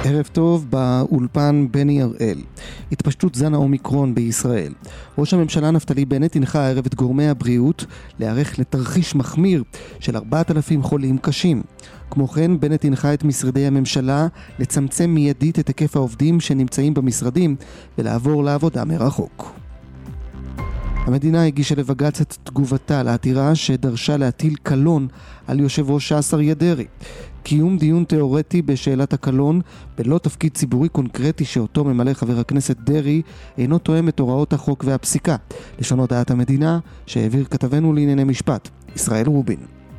ערב טוב, באולפן בני הראל. התפשטות זן האומיקרון בישראל. ראש הממשלה נפתלי בנט הנחה הערב את גורמי הבריאות להיערך לתרחיש מחמיר של 4,000 חולים קשים. כמו כן, בנט הנחה את משרדי הממשלה לצמצם מיידית את היקף העובדים שנמצאים במשרדים ולעבור לעבודה מרחוק. המדינה הגישה לבג"ץ את תגובתה לעתירה שדרשה להטיל קלון על יושב ראש ש"ס אריה דרעי. קיום דיון תיאורטי בשאלת הקלון בלא תפקיד ציבורי קונקרטי שאותו ממלא חבר הכנסת דרעי אינו תואם את הוראות החוק והפסיקה. לשון הודעת המדינה שהעביר כתבנו לענייני משפט, ישראל רובין.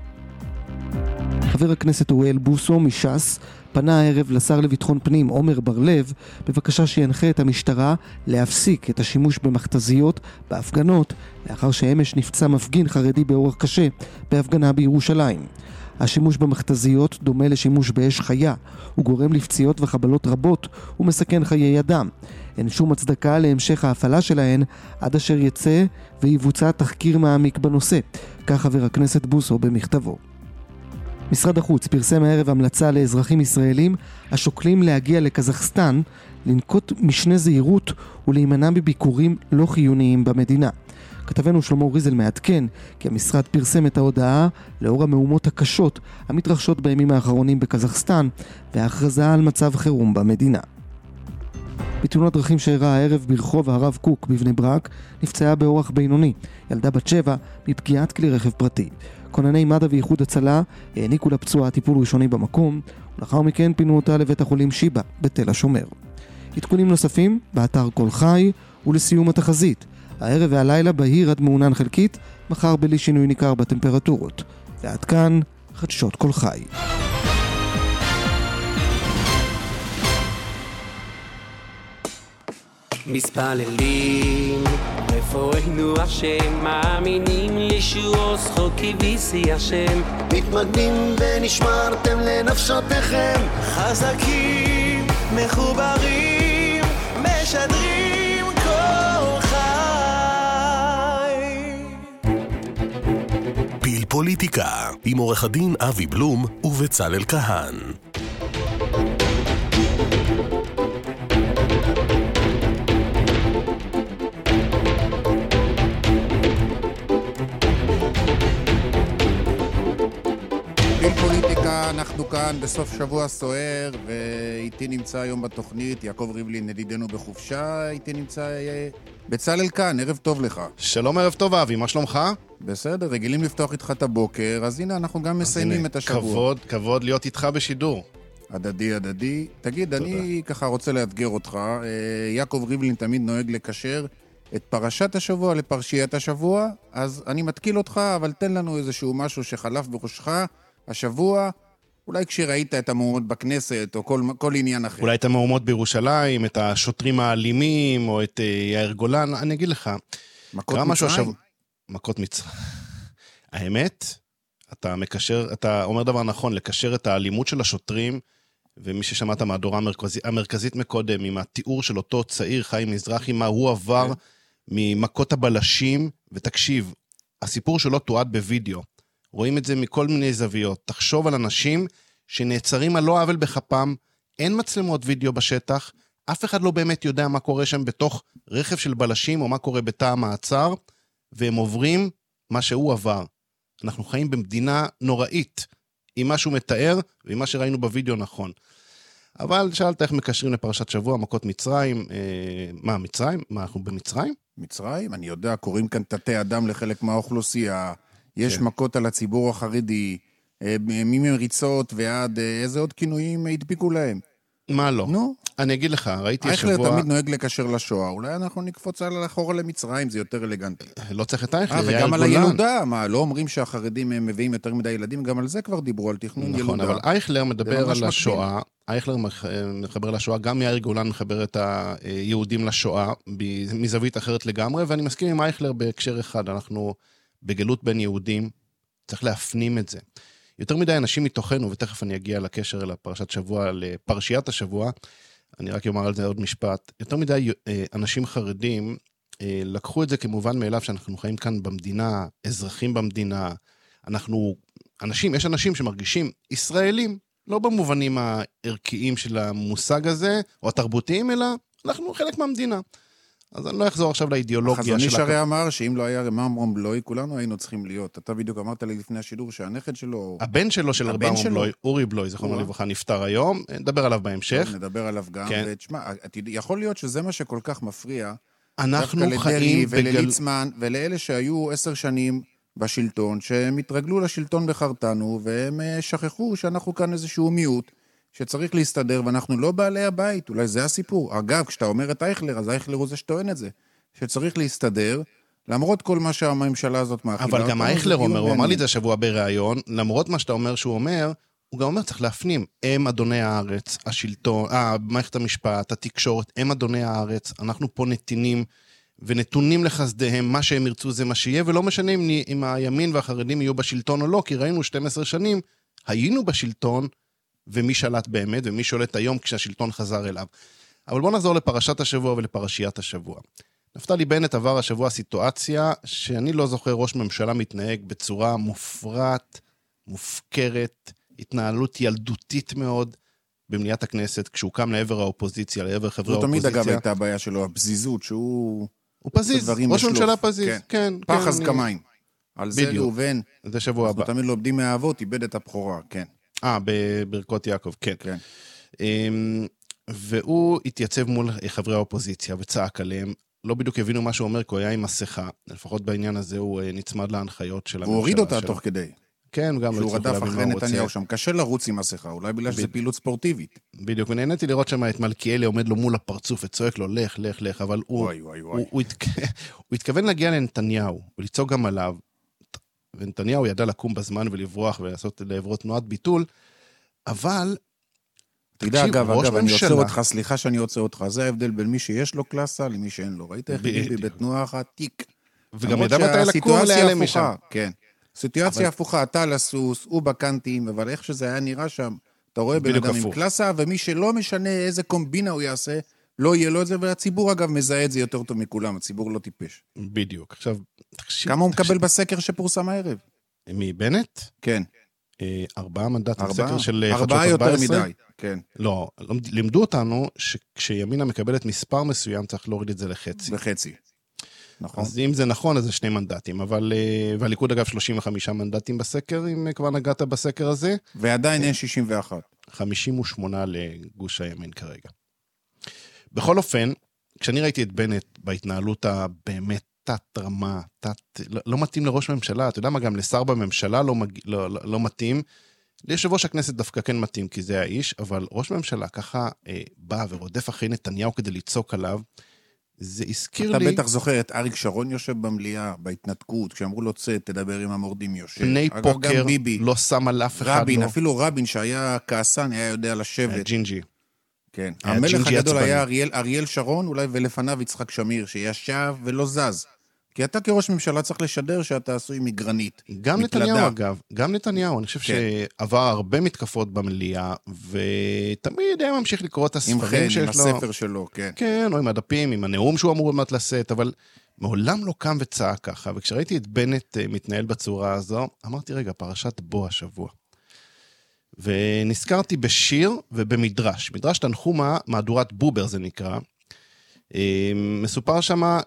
חבר הכנסת אוריאל בוסו מש"ס פנה הערב לשר לביטחון פנים עומר בר-לב בבקשה שינחה את המשטרה להפסיק את השימוש במכתזיות בהפגנות לאחר שאמש נפצע מפגין חרדי באורח קשה בהפגנה בירושלים. השימוש במכתזיות דומה לשימוש באש חיה, הוא גורם לפציעות וחבלות רבות ומסכן חיי אדם. אין שום הצדקה להמשך ההפעלה שלהן עד אשר יצא ויבוצע תחקיר מעמיק בנושא, כך חבר הכנסת בוסו במכתבו. משרד החוץ פרסם הערב המלצה לאזרחים ישראלים השוקלים להגיע לקזחסטן לנקוט משנה זהירות ולהימנע בביקורים לא חיוניים במדינה. כתבנו שלמה ריזל מעדכן כי המשרד פרסם את ההודעה לאור המהומות הקשות המתרחשות בימים האחרונים בקזחסטן וההכרזה על מצב חירום במדינה. בתאונת דרכים שאירעה הערב ברחוב הרב קוק בבני ברק נפצעה באורח בינוני ילדה בת 7 מפגיעת כלי רכב פרטי. כונני מד"א ואיחוד הצלה העניקו לפצועה טיפול ראשוני במקום ולאחר מכן פינו אותה לבית החולים שיבא בתל השומר. עדכונים נוספים באתר כל חי ולסיום התחזית. הערב והלילה בהיר עד מעונן חלקית, מחר בלי שינוי ניכר בטמפרטורות. ועד כאן חדשות כל חי. מספללים רפואנו השם, מאמינים לישועו זכוקי ויסי השם, מתמגנים ונשמרתם לנפשותיכם, חזקים מחוברים משדרים כל חי. פיל פוליטיקה עם עורך הדין אבי בלום ובצלאל כהן. פוליטיקה, אנחנו כאן בסוף שבוע סוער, ואיתי נמצא היום בתוכנית יעקב ריבלין, ידידנו בחופשה, איתי נמצא בצלאל כאן, ערב טוב לך. שלום, ערב טוב אבי, מה שלומך? בסדר, רגילים לפתוח איתך את הבוקר, אז הנה אנחנו גם מסיימים את השבוע. כבוד להיות איתך בשידור. הדדי. תגיד, אני ככה רוצה לאתגר אותך, יעקב ריבלין תמיד נוהג לקשר את פרשת השבוע לפרשיית השבוע, אז אני מתקיל אותך, אבל תן לנו איזשהו משהו שחלף בראשך השבוע, אולי כשראית את המהומות בכנסת, או כל עניין אחר. אולי את המהומות בירושלים, את השוטרים האלימים, או את יאיר גולן, אני אגיד לך. מכות מצרים? מכות מצרים. האמת, אתה אומר דבר נכון, לקשר את האלימות של השוטרים, ומי ששמע את המהדורה המרכזית מקודם, עם התיאור של אותו צעיר חיים מזרחי, מה הוא עבר ממכות הבלשים, ותקשיב, הסיפור שלו תועד בווידאו. רואים את זה מכל מיני זוויות. תחשוב על אנשים שנעצרים על לא עוול בכפם, אין מצלמות וידאו בשטח, אף אחד לא באמת יודע מה קורה שם בתוך רכב של בלשים, או מה קורה בתא המעצר, והם עוברים מה שהוא עבר. אנחנו חיים במדינה נוראית, עם מה שהוא מתאר, ועם מה שראינו בווידאו נכון. אבל שאלת איך מקשרים לפרשת שבוע, מכות מצרים, מה, מצרים? מה, אנחנו במצרים? מצרים? אני יודע, קוראים כאן תתי אדם לחלק מהאוכלוסייה, יש מכות על הציבור החרדי, ממריצות ועד איזה עוד כינויים הדביקו להם. מה לא? נו. אני אגיד לך, ראיתי השבוע... אייכלר תמיד נוהג לקשר לשואה, אולי אנחנו נקפוץ על אחורה למצרים, זה יותר אלגנטי. לא צריך את אייכלר, וגם על הילודה, מה, לא אומרים שהחרדים מביאים יותר מדי ילדים, גם על זה כבר דיברו, על תכנון ילודה. נכון, אבל אייכלר מדבר על השואה, אייכלר מחבר לשואה, גם יאיר גולן מחבר את היהודים לשואה, מזווית אחרת לגמרי, ואני מסכים עם אייכלר בהקשר אחד, אנחנו בגלות בין יהודים, צריך להפנים את זה. יותר מדי אנשים מתוכנו, ותכף אני אגיע לקשר לפרשת שבוע, לפרשיית השבוע, אני רק אומר על זה עוד משפט, יותר מדי אנשים חרדים לקחו את זה כמובן מאליו שאנחנו חיים כאן במדינה, אזרחים במדינה, יש אנשים שמרגישים ישראלים, לא במובנים הערכיים של המושג הזה, או התרבותיים, אלא אנחנו חלק מהמדינה. אז אני לא אחזור עכשיו לאידיאולוגיה של... החזון איש הרי אמר שאם לא היה רמב"ם בלוי, כולנו היינו צריכים להיות. אתה בדיוק אמרת לי לפני השידור שהנכד שלו... הבן שלו של רמב"ם בלוי, אורי בלוי, זכרונו לברכה, נפטר היום, נדבר עליו בהמשך. נדבר עליו גם, ותשמע, יכול להיות שזה מה שכל כך מפריע. אנחנו חיים ולליצמן, ולאלה שהיו 10 שנים בשלטון, שהם התרגלו לשלטון בחרטנו, והם שכחו שאנחנו כאן איזשהו מיעוט, שצריך להסתדר, ואנחנו לא בעלי הבית, אולי זה הסיפור. אגב, כשאתה אומר את אייכלר, אז אייכלר הוא זה שטוען את זה, שצריך להסתדר, למרות כל מה שהממשלה הזאת מאכילה. אבל גם אייכלר אומר, הוא אמר לי את זה שבוע בראיון, למרות מה שאתה אומר שהוא אומר, הוא גם אומר, צריך להפנים, הם אדוני הארץ, השלטון, מערכת המשפט, התקשורת, הם אדוני הארץ, אנחנו פה נתינים ונתונים לחסדיהם, מה שהם ירצו זה מה שיהיה, ולא משנה אם הימין והחרדים יהיו בשלטון או לא, כי ראינו 12 שנים, היינו בשלטון, ומי שלט באמת, ומי שולט היום כשהשלטון חזר אליו. אבל בואו נחזור לפרשת השבוע ולפרשיית השבוע. נפתלי בנט עבר השבוע סיטואציה שאני לא זוכר ראש ממשלה מתנהג בצורה מופרעת, מופקרת, התנהלות ילדותית מאוד במליאת הכנסת, כשהוא קם לעבר האופוזיציה, לעבר חברי האופוזיציה. זו תמיד אגב הייתה הבעיה שלו, הפזיזות, שהוא... הוא פזיז, ראש ממשלה פזיז, כן. פחז כמיים. על זה ראובן. זה שבוע הבא. אנחנו תמיד לומדים מהאבות, איבד את הבכורה, כן. בברכות יעקב, כן. והוא התייצב מול חברי האופוזיציה וצעק עליהם, לא בדיוק הבינו מה שהוא אומר, כי הוא היה עם מסכה, לפחות בעניין הזה הוא נצמד להנחיות של הממשלה. הוא הוריד אותה תוך כדי. כן, גם שהוא רדף אחרי נתניהו שם, קשה לרוץ עם מסכה, אולי בגלל שזה פעילות ספורטיבית. בדיוק, ונהניתי לראות שם את מלכיאלי עומד לו מול הפרצוף וצועק לו, לך, אבל הוא התכוון להגיע לנתניהו, ולצעוק גם עליו, ונתניהו ידע לקום בזמן ולברוח ולעשות לעברו תנועת ביטול, אבל... תדע, אגב, אני עוצר אותך, סליחה שאני עוצר אותך, זה ההבדל בין מי שיש לו קלאסה למי שאין לו. ראית איך ביבי בתנועה אחת, תיק. וגם ידע מתי לקום להיעלם משם. כן. סיטואציה הפוכה, אתה לסוס, הוא בקנטים, אבל איך שזה היה נראה שם, אתה רואה בן אדם עם קלאסה, ומי שלא משנה איזה קומבינה הוא יעשה, לא יהיה לו את זה, והציבור אגב מזהה את זה יותר טוב מכולם, הציבור לא טיפש. בדיוק. עכשיו, כמה הוא מקבל בסקר שפורסם הערב? מבנט? כן. 4 מנדטים, סקר של 4 יותר מדי, כן. לא, לימדו אותנו שכשימינה מקבלת מספר מסוים, צריך להוריד את זה לחצי. לחצי. נכון. אז אם זה נכון, אז זה 2 מנדטים, אבל, והליכוד אגב 35 מנדטים בסקר, אם כבר נגעת בסקר הזה. ועדיין אין 61. 58 לגוש הימין כרגע. בכל אופן, כשאני ראיתי את בנט בהתנהלות הבאמת תת-רמה, לא מתאים לראש ממשלה, אתה יודע מה, גם לשר בממשלה לא מתאים, ליושב ראש הכנסת דווקא כן מתאים, כי זה האיש, אבל ראש ממשלה ככה בא ורודף אחרי נתניהו כדי לצעוק עליו, זה הזכיר לי... אתה בטח זוכר את אריק שרון יושב במליאה, בהתנתקות, כשאמרו לו צא, תדבר עם המורדים יושב. פני פוקר, לא שם על אף אחד. רבין, אפילו רבין שהיה כעסן, היה יודע לשבת. ג'ינג'י. כן. המלך הגדול היה אריאל שרון, אולי ולפניו יצחק שמיר, שישב ולא זז. כי אתה כראש ממשלה צריך לשדר שאתה עשוי מגרנית. גם נתניהו אגב, גם נתניהו, אני חושב שעבר הרבה מתקפות במליאה, ותמיד היה ממשיך לקרוא את הספרים שיש לו. עם הספר שלו, כן. כן, או עם הדפים, עם הנאום שהוא אמור באמת לשאת, אבל מעולם לא קם וצעק ככה, וכשראיתי את בנט מתנהל בצורה הזו, אמרתי רגע, פרשת בו השבוע. ונזכרתי בשיר ובמדרש. מדרש תנחומה, מהדורת בובר זה נקרא. מסופר שמה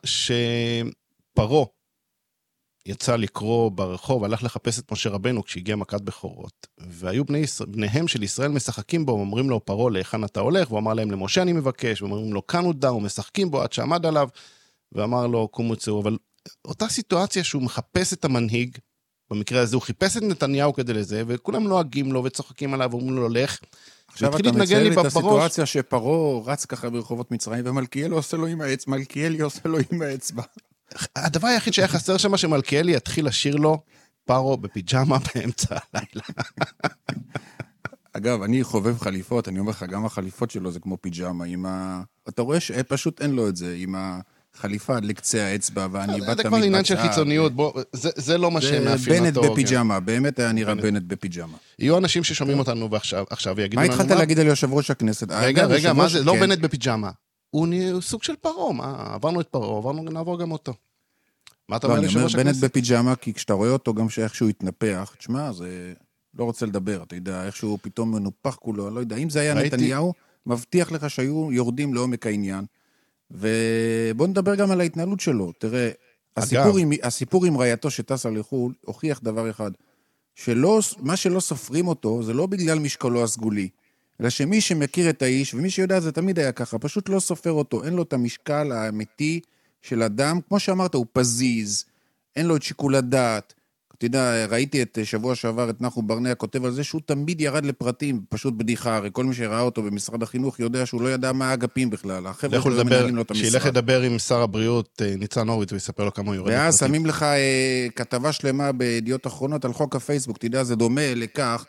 פרו יצא לקרוא ברחוב, הלך לחפש את משה רבנו כשהגיע מכת בכורות, והיו בניהם של ישראל משחקים בו, אומרים לו פרו, להיכן אתה הולך? והוא אמר להם, למשה אני מבקש, ואומרים לו, כאן הוא דה, ומשחקים בו עד שעמד עליו, ואמר לו, קומו צאו, אבל אותה סיטואציה שהוא מחפש את המנהיג, במקרה הזה הוא חיפש את נתניהו כדי לזה, וכולם לועגים לו וצוחקים עליו, ואומרים לו, לך, עכשיו אתה מציין לי את הסיטואציה שפרו רץ ככה ברחובות מצרים, ומלכיאלי עושה לו עם האצבע. הדבר היחיד שהיה חסר שם, שמלכיאלי יתחיל לשיר לו פרו בפיג'מה באמצע הלילה. אגב, אני חובב חליפות, אני אומר לך, גם החליפות שלו זה כמו פיג'מה, אתה רואה שפשוט אין לו את זה, עם החליפה עד לקצה האצבע, ואני באת זה כבר עניין של חיצוניות, זה לא מה שמאפיין אותו. בנט בפיג'מה, באמת היה נראה בנט בפיג'מה. יהיו אנשים ששומעים אותנו ועכשיו יגידו מה לנו התחלת להגיד על יושב ראש הכנסת? רגע, מה זה? לא בנט בפיג'מה. הוא סוג של פרו, עברנו את פרו, נעבור גם אותו. מה אתה אומר ליושב ראש הכנסת? בנט בפיג'מה, כי כשאתה רואה אותו גם שאיכשהו התנפח, תשמע, לא רוצה לדבר, אתה יודע, איכשהו פתאום מנופח כולו, לא יודע, אם זה היה נתניהו, מבטיח לך שהיו יורדים לעומק העניין, ובוא נדבר גם על ההתנהלות שלו, תראה, הסיפור עם רעייתו שטסה לחו"ל, הוכיח דבר אחד, מה שלא סופרים אותו, זה לא בגלל משקלו הסגולי, אלא שמי שמכיר את האיש, ומי שיודע זה תמיד היה ככה, פשוט לא סופר אותו, אין לו את המשקל האמיתי של אדם, כמו שאמרת, הוא פזיז, אין לו את שיקול הדעת, אתה יודע, ראיתי את שבוע שעבר את נחום ברנע כותב על זה שהוא תמיד ירד לפרטים, פשוט בדיחה, הרי כל מי שראה אותו במשרד החינוך יודע שהוא לא ידע מה האגפים בכלל, החבר'ה שלו מנהלים לו את המשרד. שילך לדבר עם שר הבריאות ניצן הורוביץ ויספר לו כמה הוא יורד לפרטים. ואז שמים לך כתבה שלמה בידיעות אחרונות על חוק הפייסבוק, אתה יודע, זה דומה לכך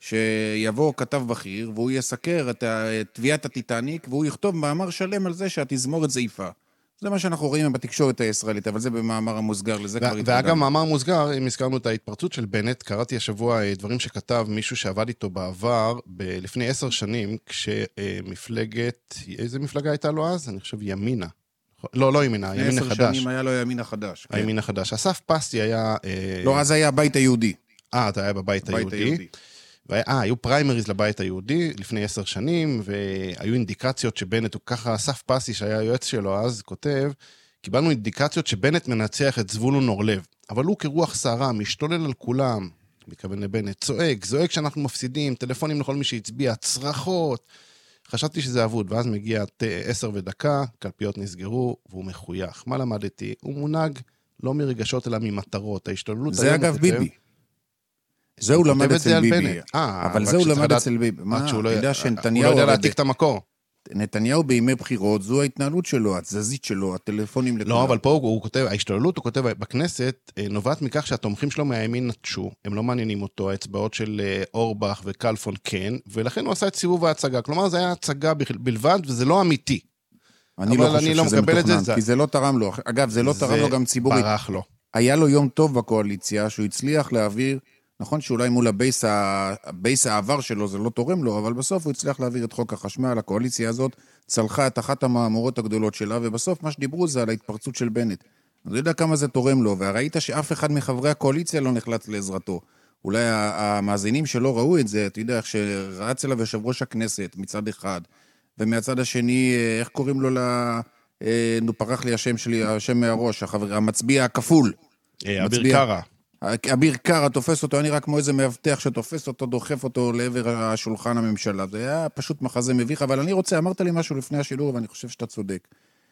שיבוא כתב בכיר והוא יסקר את תביעת הטיטניק והוא יכתוב מאמר שלם על זה שהתזמורת זעיפה. זה מה שאנחנו רואים בתקשורת הישראלית, אבל זה במאמר המוסגר, לזה כבר התקדם. ואגב, מאמר מוסגר, אם הזכרנו את ההתפרצות של בנט, קראתי השבוע דברים שכתב מישהו שעבד איתו בעבר, לפני 10 שנים, כשמפלגת, איזה מפלגה הייתה לו אז? אני חושב ימינה. לא ימינה, ימין החדש. 10 שנים היה לו ימין החדש. הימין החדש. אסף פסי היה... לא, אז היה הבית היהודי. אתה היה בבית היהודי. היו פריימריז לבית היהודי לפני 10 שנים, והיו אינדיקציות שבנט, הוא ככה, אסף פסי שהיה היועץ שלו אז, כותב, קיבלנו אינדיקציות שבנט מנצח את זבולון אורלב, אבל הוא כרוח שערה, משתולל על כולם, מכוון לבנט, זועק שאנחנו מפסידים, טלפונים לכל מי שהצביע, צרחות, חשבתי שזה אבוד, ואז מגיע 10 ודקה, קלפיות נסגרו, והוא מחוייך. מה למדתי? הוא מונהג לא מרגשות אלא ממטרות, ההשתוללות... זה אגב ביבי. זה הוא למד אצל ביבי. אבל זה הוא למד אצל ביבי. מה, הוא לא יודע להעתיק את המקור. נתניהו בימי בחירות, זו ההתנהלות שלו, התזזית שלו, הטלפונים לכולם. לא, אבל פה הוא כותב, ההשתוללות, הוא כותב בכנסת, נובעת מכך שהתומכים שלו מהימין נטשו, הם לא מעניינים אותו, האצבעות של אורבך וקלפון כן, ולכן הוא עשה את סיבוב ההצגה. כלומר, זה היה הצגה בלבד, וזה לא אמיתי. אני לא חושב שזה מתוכנן, כי זה לא תרם לו. אגב, זה לא תרם לו גם ציבורית. ברח לו. היה לו יום טוב בקואליציה, שהוא הצליח להעביר, נכון שאולי מול הבייס העבר שלו זה לא תורם לו, אבל בסוף הוא הצליח להעביר את חוק החשמל, הקואליציה הזאת צלחה את אחת המאמרות הגדולות שלה, ובסוף מה שדיברו זה על ההתפרצות של בנט. אני לא יודע כמה זה תורם לו, וראית שאף אחד מחברי הקואליציה לא נחלץ לעזרתו. אולי המאזינים שלא ראו את זה, אתה יודע, איך שרץ אליו יושב ראש הכנסת מצד אחד, ומהצד השני, איך קוראים לו פרח לי השם שלי, השם מהראש, המצביע הכפול. אביר קארה. אביר קארה תופס אותו, אני רק כמו איזה מאבטח שתופס אותו, דוחף אותו לעבר השולחן הממשלה. זה היה פשוט מחזה מביך, אבל אני רוצה, אמרת לי משהו לפני השידור, ואני חושב שאתה צודק.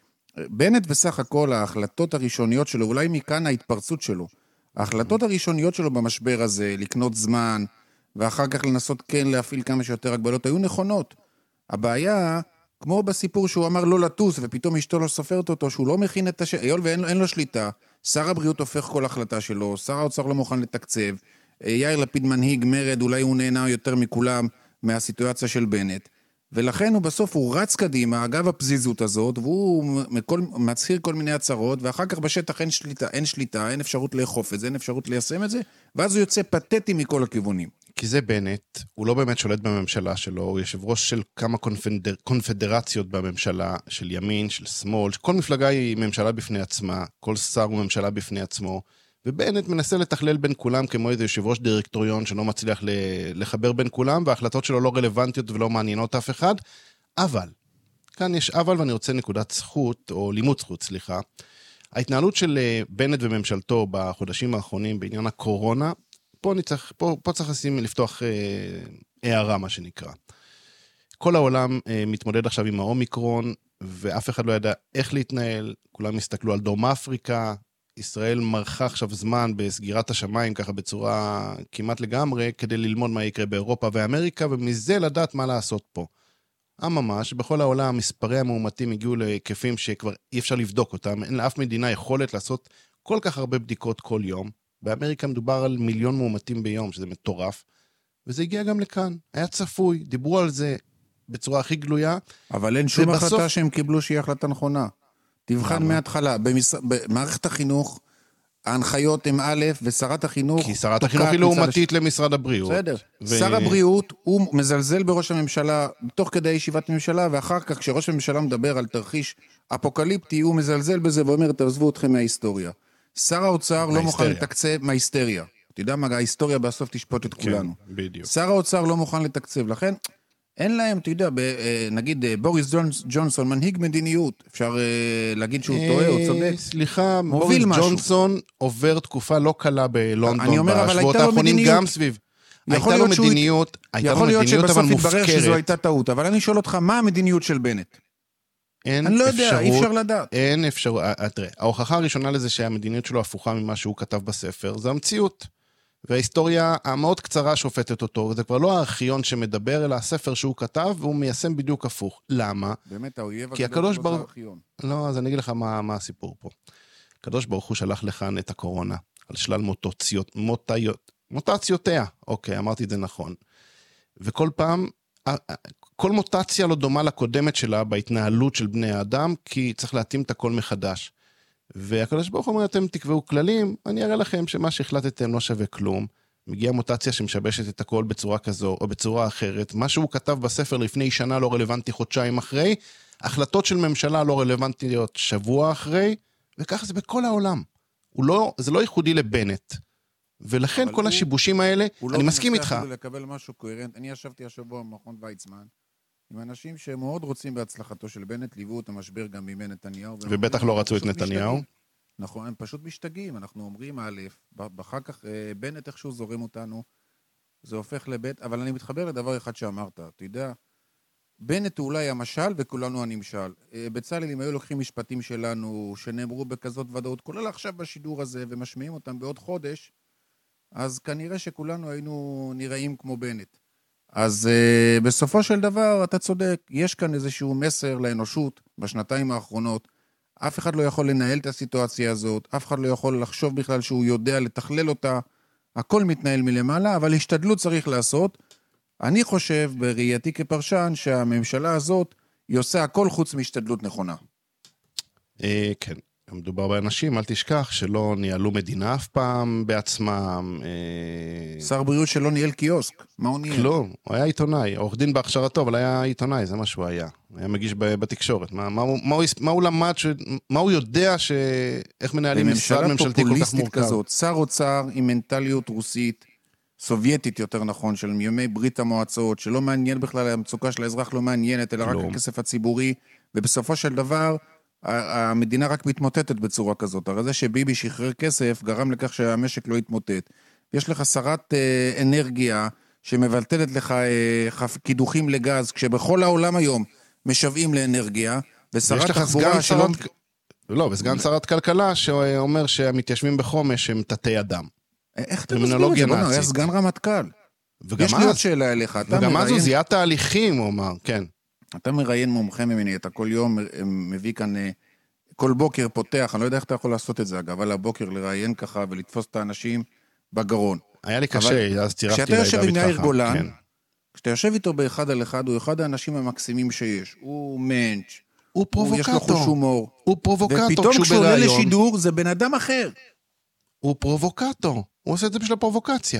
בנט בסך הכל, ההחלטות הראשוניות שלו, אולי מכאן ההתפרצות שלו, ההחלטות הראשוניות שלו במשבר הזה, לקנות זמן, ואחר כך לנסות כן להפעיל כמה שיותר הגבלות, היו נכונות. הבעיה, כמו בסיפור שהוא אמר לא לטוס, ופתאום אשתו לא סופרת אותו, שהוא לא מכין את היות ואין לו שליטה, שר הבריאות הופך כל החלטה שלו, שר האוצר לא מוכן לתקצב, יאיר לפיד מנהיג מרד, אולי הוא נהנה יותר מכולם מהסיטואציה של בנט, ולכן הוא בסוף הוא רץ קדימה, אגב הפזיזות הזאת, והוא מצהיר כל מיני הצהרות, ואחר כך בשטח אין שליטה, אין אפשרות לאכוף את זה, אין אפשרות ליישם את זה, ואז הוא יוצא פתטי מכל הכיוונים. כי זה בנט, הוא לא באמת שולט בממשלה שלו, הוא יושב ראש של כמה קונפדרציות בממשלה, של ימין, של שמאל, כל מפלגה היא ממשלה בפני עצמה, כל שר הוא ממשלה בפני עצמו, ובנט מנסה לתכלל בין כולם כמו איזה יושב ראש דירקטוריון שלא מצליח לחבר בין כולם, וההחלטות שלו לא רלוונטיות ולא מעניינות אף אחד, אבל, כאן יש אבל ואני רוצה נקודת זכות, או לימוד זכות, סליחה, ההתנהלות של בנט וממשלתו בחודשים האחרונים בעניין הקורונה, פה צריך לפתוח הערה, מה שנקרא. כל העולם מתמודד עכשיו עם האומיקרון, ואף אחד לא ידע איך להתנהל, כולם הסתכלו על דרום אפריקה, ישראל מרחה עכשיו זמן בסגירת השמיים, ככה בצורה כמעט לגמרי, כדי ללמוד מה יקרה באירופה ואמריקה, ומזה לדעת מה לעשות פה. ממש, בכל העולם מספרי המאומתים הגיעו להיקפים שכבר אי אפשר לבדוק אותם, אין לאף מדינה יכולת לעשות כל כך הרבה בדיקות כל יום, באמריקה מדובר על 1,000,000 מאומתים ביום, שזה מטורף, וזה הגיע גם לכאן. היה צפוי, דיברו על זה בצורה הכי גלויה. אבל אין שום החלטה שהם קיבלו שהיא החלטה נכונה. תבחן מההתחלה. במערכת החינוך, ההנחיות הם א' ושרת החינוך... כי שרת החינוך היא לעומתית למשרד הבריאות. בסדר. שר הבריאות, הוא מזלזל בראש הממשלה, תוך כדי ישיבת ממשלה, ואחר כך, כשראש הממשלה מדבר על תרחיש אפוקליפטי, הוא מזלזל בזה ואומר, תעזבו אתכם מההיסטוריה. שר האוצר לא מוכן לתקצב מההיסטריה. אתה יודע מה, ההיסטוריה בסוף תשפוט את כולנו. כן, בדיוק. שר האוצר לא מוכן לתקצב, לכן אין להם, אתה יודע, נגיד בוריס ג'ונסון, מנהיג מדיניות, אפשר להגיד שהוא טועה או צודק. סליחה, בוריס ג'ונסון עובר תקופה לא קלה בלונדון, בשבועות האחרונים גם סביב. יכול להיות שבסוף יתברר שזו הייתה טעות, אבל אני שואל אותך, מה המדיניות של בנט? אני לא יודע, אי אפשר לדעת. אין אפשרות, תראה, ההוכחה הראשונה לזה שהמדיניות שלו הפוכה ממה שהוא כתב בספר, זה המציאות. וההיסטוריה המאוד קצרה שופטת אותו, זה כבר לא הארכיון שמדבר, אלא הספר שהוא כתב, והוא מיישם בדיוק הפוך. למה? באמת, האויב הגדול שלו זה הארכיון. לא, אז אני אגיד לך מה הסיפור פה. הקדוש ברוך הוא שלח לכאן את הקורונה, על שלל מוטציותיה. אוקיי, אמרתי את זה נכון. וכל פעם, כל מוטציה לא דומה לקודמת שלה בהתנהלות של בני האדם, כי צריך להתאים את הכל מחדש. והקדוש ברוך הוא אומר, אתם תקבעו כללים, אני אראה לכם שמה שהחלטתם לא שווה כלום. מגיעה מוטציה שמשבשת את הכל בצורה כזו או בצורה אחרת. מה שהוא כתב בספר לפני שנה לא רלוונטי חודשיים אחרי, החלטות של ממשלה לא רלוונטיות שבוע אחרי, וכך זה בכל העולם. זה לא ייחודי לבנט. ולכן כל השיבושים האלה, אני מסכים איתך. הוא לא מנסה לקבל משהו קוהרנט. אני ישבתי השבוע במכון ויצמן, עם אנשים שמאוד רוצים בהצלחתו של בנט, ליוו את המשבר גם בימי נתניהו. ובטח לא רצו את נתניהו. נכון, הם פשוט משתגעים. אנחנו אומרים א', אחר כך בנט איכשהו זורם אותנו, זה הופך לבית, אבל אני מתחבר לדבר אחד שאמרת. אתה יודע, בנט הוא אולי המשל וכולנו הנמשל. בצלאל, אם היו לוקחים משפטים שלנו, שנאמרו בכזאת ודאות, כולל עכשיו בשידור הזה, ומשמיעים אותם בעוד חודש, אז כנראה שכולנו היינו נראים כמו בנט. אז בסופו של דבר, אתה צודק, יש כאן איזשהו מסר לאנושות בשנתיים האחרונות. אף אחד לא יכול לנהל את הסיטואציה הזאת, אף אחד לא יכול לחשוב בכלל שהוא יודע לתכלל אותה. הכל מתנהל מלמעלה, אבל השתדלות צריך לעשות. אני חושב, בראייתי כפרשן, שהממשלה הזאת היא עושה הכל חוץ מהשתדלות נכונה. כן. מדובר באנשים, אל תשכח שלא ניהלו מדינה אף פעם בעצמם. שר בריאות שלא ניהל קיוסק, מה הוא ניהל? כלום, הוא היה עיתונאי, עורך דין בהכשרתו, אבל היה עיתונאי, זה מה שהוא היה. היה מגיש בתקשורת. מה הוא למד, מה הוא יודע איך מנהלים משרד ממשלתי כל כך מורכב? כזאת, שר אוצר עם מנטליות רוסית, סובייטית יותר נכון, של מימי ברית המועצות, שלא מעניין בכלל, המצוקה של האזרח לא מעניינת, אלא רק הכסף הציבורי, ובסופו של דבר המדינה רק מתמוטטת בצורה כזאת. הרי זה שביבי שחרר כסף גרם לכך שהמשק לא יתמוטט. יש לך שרת אנרגיה שמבלטלת לך קידוחים לגז, כשבכל העולם היום משוועים לאנרגיה, ושרת תחבורה שלא... לא, וסגן שרת כלכלה שאומר שהמתיישבים בחומש הם תתי אדם. איך אתה מסביר את זה? בוא נראה, סגן רמטכ"ל. יש לי עוד שאלה אליך. וגם אז הוא זיהה תהליכים, הוא אמר, כן. אתה מראיין מומחה ממני, אתה כל יום מביא כאן, כל בוקר פותח, אני לא יודע איך אתה יכול לעשות את זה, אגב, על הבוקר לראיין ככה ולתפוס את האנשים בגרון. היה לי קשה, אז צירפתי כשאתה יושב עם יאיר גולן, כשאתה יושב איתו באחד על אחד, הוא אחד האנשים המקסימים שיש. הוא מנץ', הוא פרובוקטור. יש לו חוש הומור. הוא פרובוקטור ופתאום כשהוא עולה לשידור, זה בן אדם אחר. הוא פרובוקטור. הוא עושה את זה בשביל הפרובוקציה.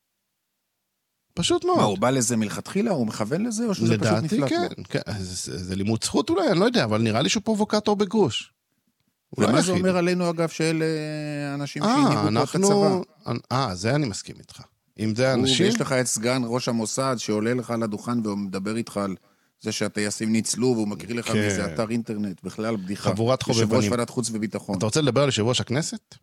פשוט מאוד. מה, הוא בא לזה מלכתחילה? הוא מכוון לזה? או שזה פשוט נפלט? לדעתי כן. זה לימוד זכות אולי, אני לא יודע, אבל נראה לי שהוא פרובוקטור בגרוש. ומה זה אומר עלינו, אגב, שאלה אנשים שהניבו פה את הצבא? זה אני מסכים איתך. אם זה אנשים... ויש לך את סגן ראש המוסד שעולה לך לדוכן ומדבר איתך על זה שהטייסים ניצלו, והוא מקריא לך מאיזה אתר אינטרנט, בכלל בדיחה. חבורת חובבנים. יושב ראש ועדת חוץ וביטחון. אתה רוצה לדבר על יושב ראש הכנסת?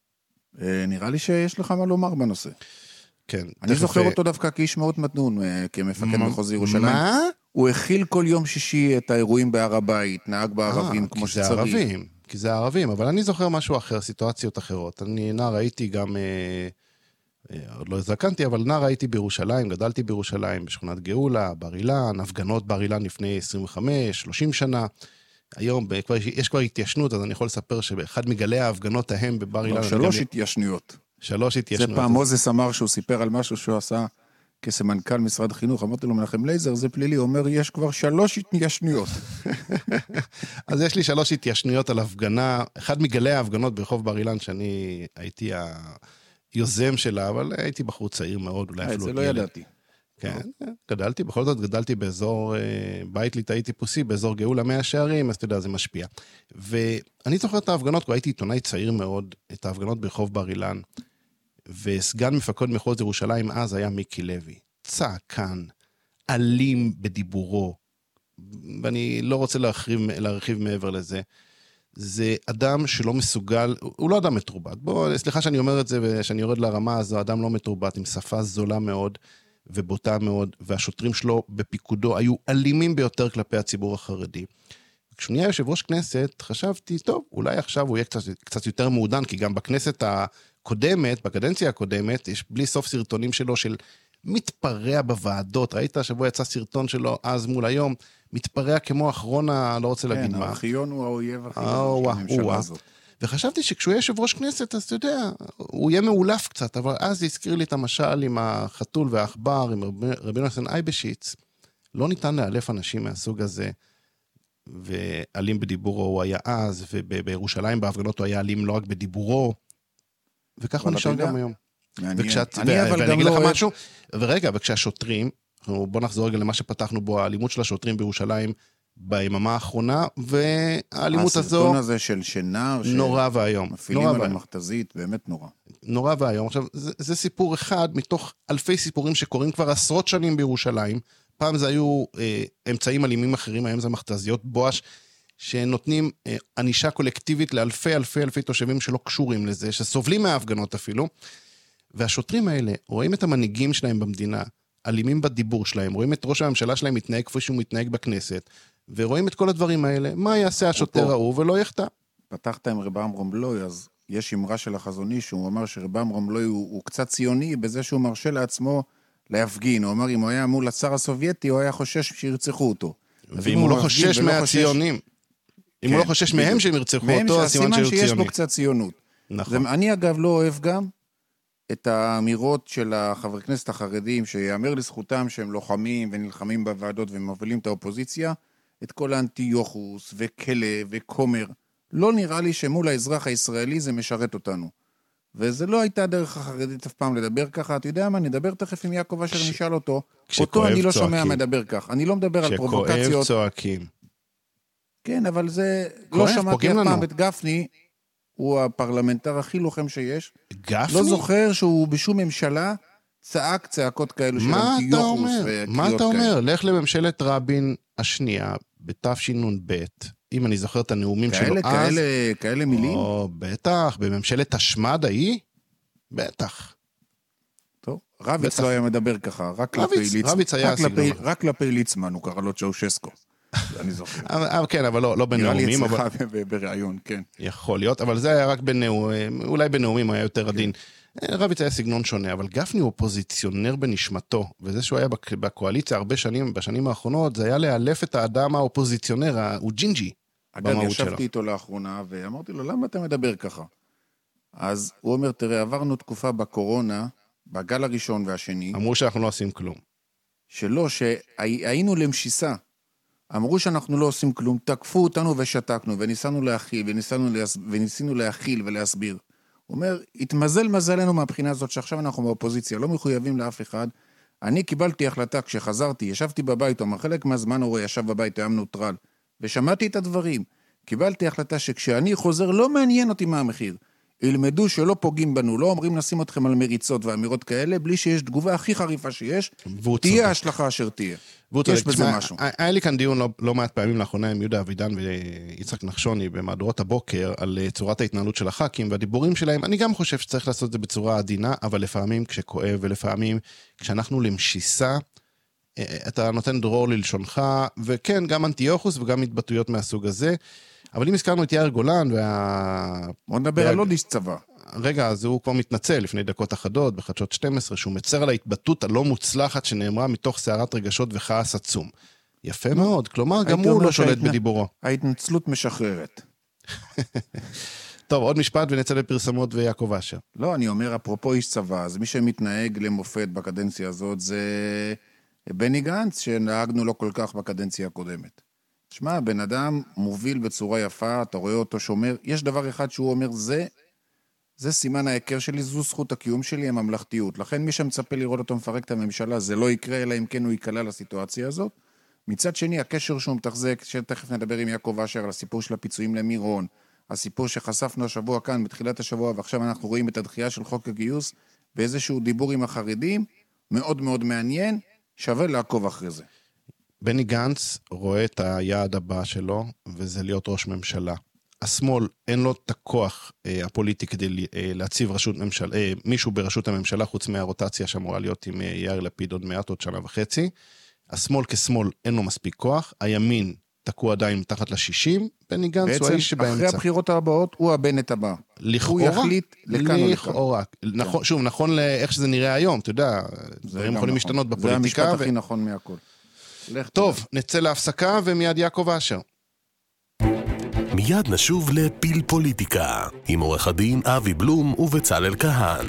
נראה לי שיש לך מה לומר בנושא. כן. אני זוכר אותו דווקא כאיש מאוד מתנון, כמפקד מחוז ירושלים. מה? הוא הכיל כל יום שישי את האירועים בהר הבית, נהג בערבים כמו שצריך. כי זה ערבים, אבל אני זוכר משהו אחר, סיטואציות אחרות. אני נער הייתי גם, עוד לא זקנתי, אבל נער הייתי בירושלים, גדלתי בירושלים, בשכונת גאולה, בר אילן, הפגנות בר אילן לפני 25, 30 שנה. היום יש כבר התיישנות, אז אני יכול לספר שבאחד מגלי ההפגנות ההם בבר אילן... 3 התיישנויות. 3 התיישנויות. זה פעם מוזס אמר שהוא סיפר על משהו שהוא עשה כסמנכ"ל משרד החינוך, אמרתי לו, מנחם לייזר, זה פלילי, הוא אומר, יש כבר 3 התיישנויות. אז יש לי 3 התיישנויות על הפגנה, אחד מגלי ההפגנות ברחוב בר אילן, שאני הייתי היוזם שלה, אבל הייתי בחור צעיר מאוד, אולי אפילו... זה לא ידעתי. כן, גדלתי, בכל זאת גדלתי באזור, בית ליטאי טיפוסי, באזור גאולה 100 שערים, אז אתה יודע, זה משפיע. ואני זוכר את ההפגנות, כבר הייתי עיתונאי צעיר מאוד, את ההפגנות ברחוב בר אילן, וסגן מפקד מחוז ירושלים אז היה מיקי לוי. צעקן, אלים בדיבורו, ואני לא רוצה להרחיב מעבר לזה. זה אדם שלא מסוגל, הוא לא אדם מתורבת. סליחה שאני אומר את זה ושאני יורד לרמה הזו, אדם לא מתורבת, עם שפה זולה מאוד ובוטה מאוד, והשוטרים שלו בפיקודו היו אלימים ביותר כלפי הציבור החרדי. כשאני היה יושב ראש כנסת, חשבתי, טוב, אולי עכשיו הוא יהיה קצת יותר מעודן, כי גם בכנסת הקודמת, בקדנציה הקודמת, יש בלי סוף סרטונים שלו של מתפרע בוועדות. ראית השבוע יצא סרטון שלו אז מול היום, מתפרע כמו אחרון, לא רוצה להגיד מה. כן, הארכיון הוא האויב הכי גדול של הממשלה הזאת. וחשבתי שכשהוא יהיה יושב ראש כנסת, אז אתה יודע, הוא יהיה מעולף קצת, אבל אז זה הזכיר לי את המשל עם החתול והאחבר, עם רבי נתן אייבשיץ. לא ניתן לאלף אנשים מהסוג הזה, ואלים בדיבורו הוא היה אז, ובירושלים בהפגנות הוא היה אלים לא רק בדיבורו, וכך הוא נשאר גם היום. ואני אגיד לך משהו, וכשהשוטרים, בוא נחזור רגע למה שפתחנו בו, האלימות של השוטרים בירושלים ביממה האחרונה, והאלימות הזו... הסרטון הזה של שנער, נורא והיום. מפעילים על המכתזית, באמת נורא. נורא והיום. עכשיו, זה סיפור אחד מתוך אלפי סיפורים שקורים כבר עשרות שנים בירושלים. פעם זה היו אמצעים אלימים אחרים, היום זה מכתזיות בואש, שנותנים ענישה קולקטיבית לאלפי תושבים שלא קשורים לזה, שסובלים מההפגנות אפילו. והשוטרים האלה רואים את המנהיגים שלהם במדינה, אלימים בדיבור שלהם, רואים את ראש הממשלה שלהם מתנהג כפי שהוא מתנהג בכנסת, ורואים את כל הדברים האלה, מה יעשה השוטר ההוא ולא יחטא. פתחת עם רב עמרם בלוי, אז יש אמרה של החזון איש, שהוא אמר שרב עמרם בלוי הוא קצת ציוני, בזה שהוא מרשה לעצמו להפגין, הוא אמר אם הוא היה מול הצאר הסובייטי, הוא היה חושש שירצחו אותו. ואם הוא לא חושש מהציונים, אם הוא לא חושש מהם שהם ירצחו אותו, אז סימן שהיו שיש בו קצת ציונות. נכון. אני אגב לא אוהב גם את האמירות של החבר כנסת החרדים, שיאמר לזכותם שהם לוחמים ונלחמים בוועדות ומובילים את האופוזיציה, את כל האנטיוכוס וכלב וקומר. לא נראה לי שמול האזרח הישראלי זה משרת אותנו. וזה לא הייתה דרך החרדית אף פעם לדבר ככה. אתה יודע מה, נדבר תכף עם יעקב אשר נשאל אותו. אותו אני לא שומע מדבר כך. אני לא מדבר על פרובוקציות. שכואב צועקים. כן, אבל זה... לא שמעתי אף פעם את גפני, הוא הפרלמנטר הכי לוחם שיש. גפני? לא זוכר שהוא בשום ממשלה צעק צעקות כאלו של אנטיוכוס וקריאות כאלה. מה אתה אומר? לך לממשלת רבין השנייה, בתשנ"ב, אם אני זוכר את הנאומים שלו אז. כאלה מילים? בטח, בממשלת השמד ההיא? בטח. טוב, רביץ לא היה מדבר ככה, רק כלפי ליצמן, הוא קרא לו צ'אושסקו. אני זוכר. כן, אבל לא בנאומים. נראה לי אצלך בראיון, כן. יכול להיות, אבל זה היה רק בנאומים, אולי בנאומים היה יותר עדין. רביץ היה סגנון שונה, אבל גפני הוא אופוזיציונר בנשמתו, וזה שהוא היה בקואליציה הרבה שנים, בשנים האחרונות, זה היה לאלף את האדם האופוזיציונר, הוא ג'ינג'י. אגב, ישבתי איתו לאחרונה, ואמרתי לו, למה אתה מדבר ככה? אז הוא אומר, תראה, עברנו תקופה בקורונה, בגל הראשון והשני. אמרו שאנחנו לא עושים כלום. שלא, שהיינו למשיסה. אמרו שאנחנו לא עושים כלום, תקפו אותנו ושתקנו, וניסינו להכיל ולהסביר. הוא אומר, התמזל מזלנו מהבחינה הזאת, שעכשיו אנחנו באופוזיציה, לא מחויבים לאף אחד. אני קיבלתי החלטה, כשחזרתי, ישבתי בבית, או חלק מהזמן הוא ישב בבית, היה נוטרל, ושמעתי את הדברים. קיבלתי החלטה שכשאני חוזר, לא מעניין אותי מה המחיר. ילמדו שלא פוגעים בנו, לא אומרים לשים אתכם על מריצות ואמירות כאלה, בלי שיש תגובה הכי חריפה שיש, תהיה ההשלכה אשר תהיה. יש בזה משהו. היה לי כאן דיון לא מעט פעמים לאחרונה עם יהודה אבידן ויצחק נחשוני במהדורות הבוקר על צורת ההתנהלות של הח"כים והדיבורים שלהם. אני גם חושב שצריך לעשות את זה בצורה עדינה, אבל לפעמים כשכואב ולפעמים כשאנחנו למשיסה, אתה נותן דרור ללשונך, וכן, גם אנטיוכוס וגם התבטאויות מהסוג הזה. אבל אם הזכרנו את יאיר גולן בוא נדבר על עוד איש צבא. רגע, אז הוא כבר מתנצל לפני דקות אחדות, בחדשות 12, שהוא מצר על ההתבטאות הלא מוצלחת שנאמרה מתוך סערת רגשות וכעס עצום. יפה מאוד, כלומר, גם הוא לא שולט בדיבורו. ההתנצלות משחררת. טוב, עוד משפט ונצא לפרסמות ויעקב אשר. לא, אני אומר, אפרופו איש צבא, אז מי שמתנהג למופת בקדנציה הזאת זה בני גנץ, שנהגנו לו כל כך בקדנציה הקודמת. תשמע, בן אדם מוביל בצורה יפה, אתה רואה אותו שומר, יש דבר אחד שהוא אומר, זה סימן ההיכר שלי, זו זכות הקיום שלי, הממלכתיות. לכן מי שמצפה לראות אותו מפרק את הממשלה, זה לא יקרה, אלא אם כן הוא יקלה לסיטואציה הזאת. מצד שני, הקשר שהוא מתחזק, שתכף נדבר עם יעקב אשר, על הסיפור של הפיצויים למירון, הסיפור שחשפנו השבוע כאן, בתחילת השבוע, ועכשיו אנחנו רואים את הדחייה של חוק הגיוס, ואיזשהו דיבור עם החרדים, מאוד מאוד מעניין, שווה לעקוב אחרי זה. בני גנץ רואה את היעד הבא שלו, וזה להיות ראש ממשלה. השמאל אין לו את הכוח הפוליטי כדי להציב מישהו בראשות הממשלה, חוץ מהרוטציה שאמורה להיות עם יאיר לפיד עוד מעט, עוד שנה וחצי. השמאל כשמאל אין לו מספיק כוח, הימין תקוע עדיין מתחת ל-60, בני גנץ הוא האיש שבאמצע. בעצם אחרי הבחירות הבאות הוא הבנט הבא. לכאורה, הוא יחליט לכאן או לכאורה. נכון, שוב, נכון לאיך שזה נראה היום, אתה יודע, דברים יכולים להשתנות בפוליטיקה. זה המשפט הכי נכון מהכל. טוב, נצא להפסקה ומיד יעקב אשר. מיד נשוב לפיל פוליטיקה, עם עורך הדין אבי בלום ובצלאל כהן.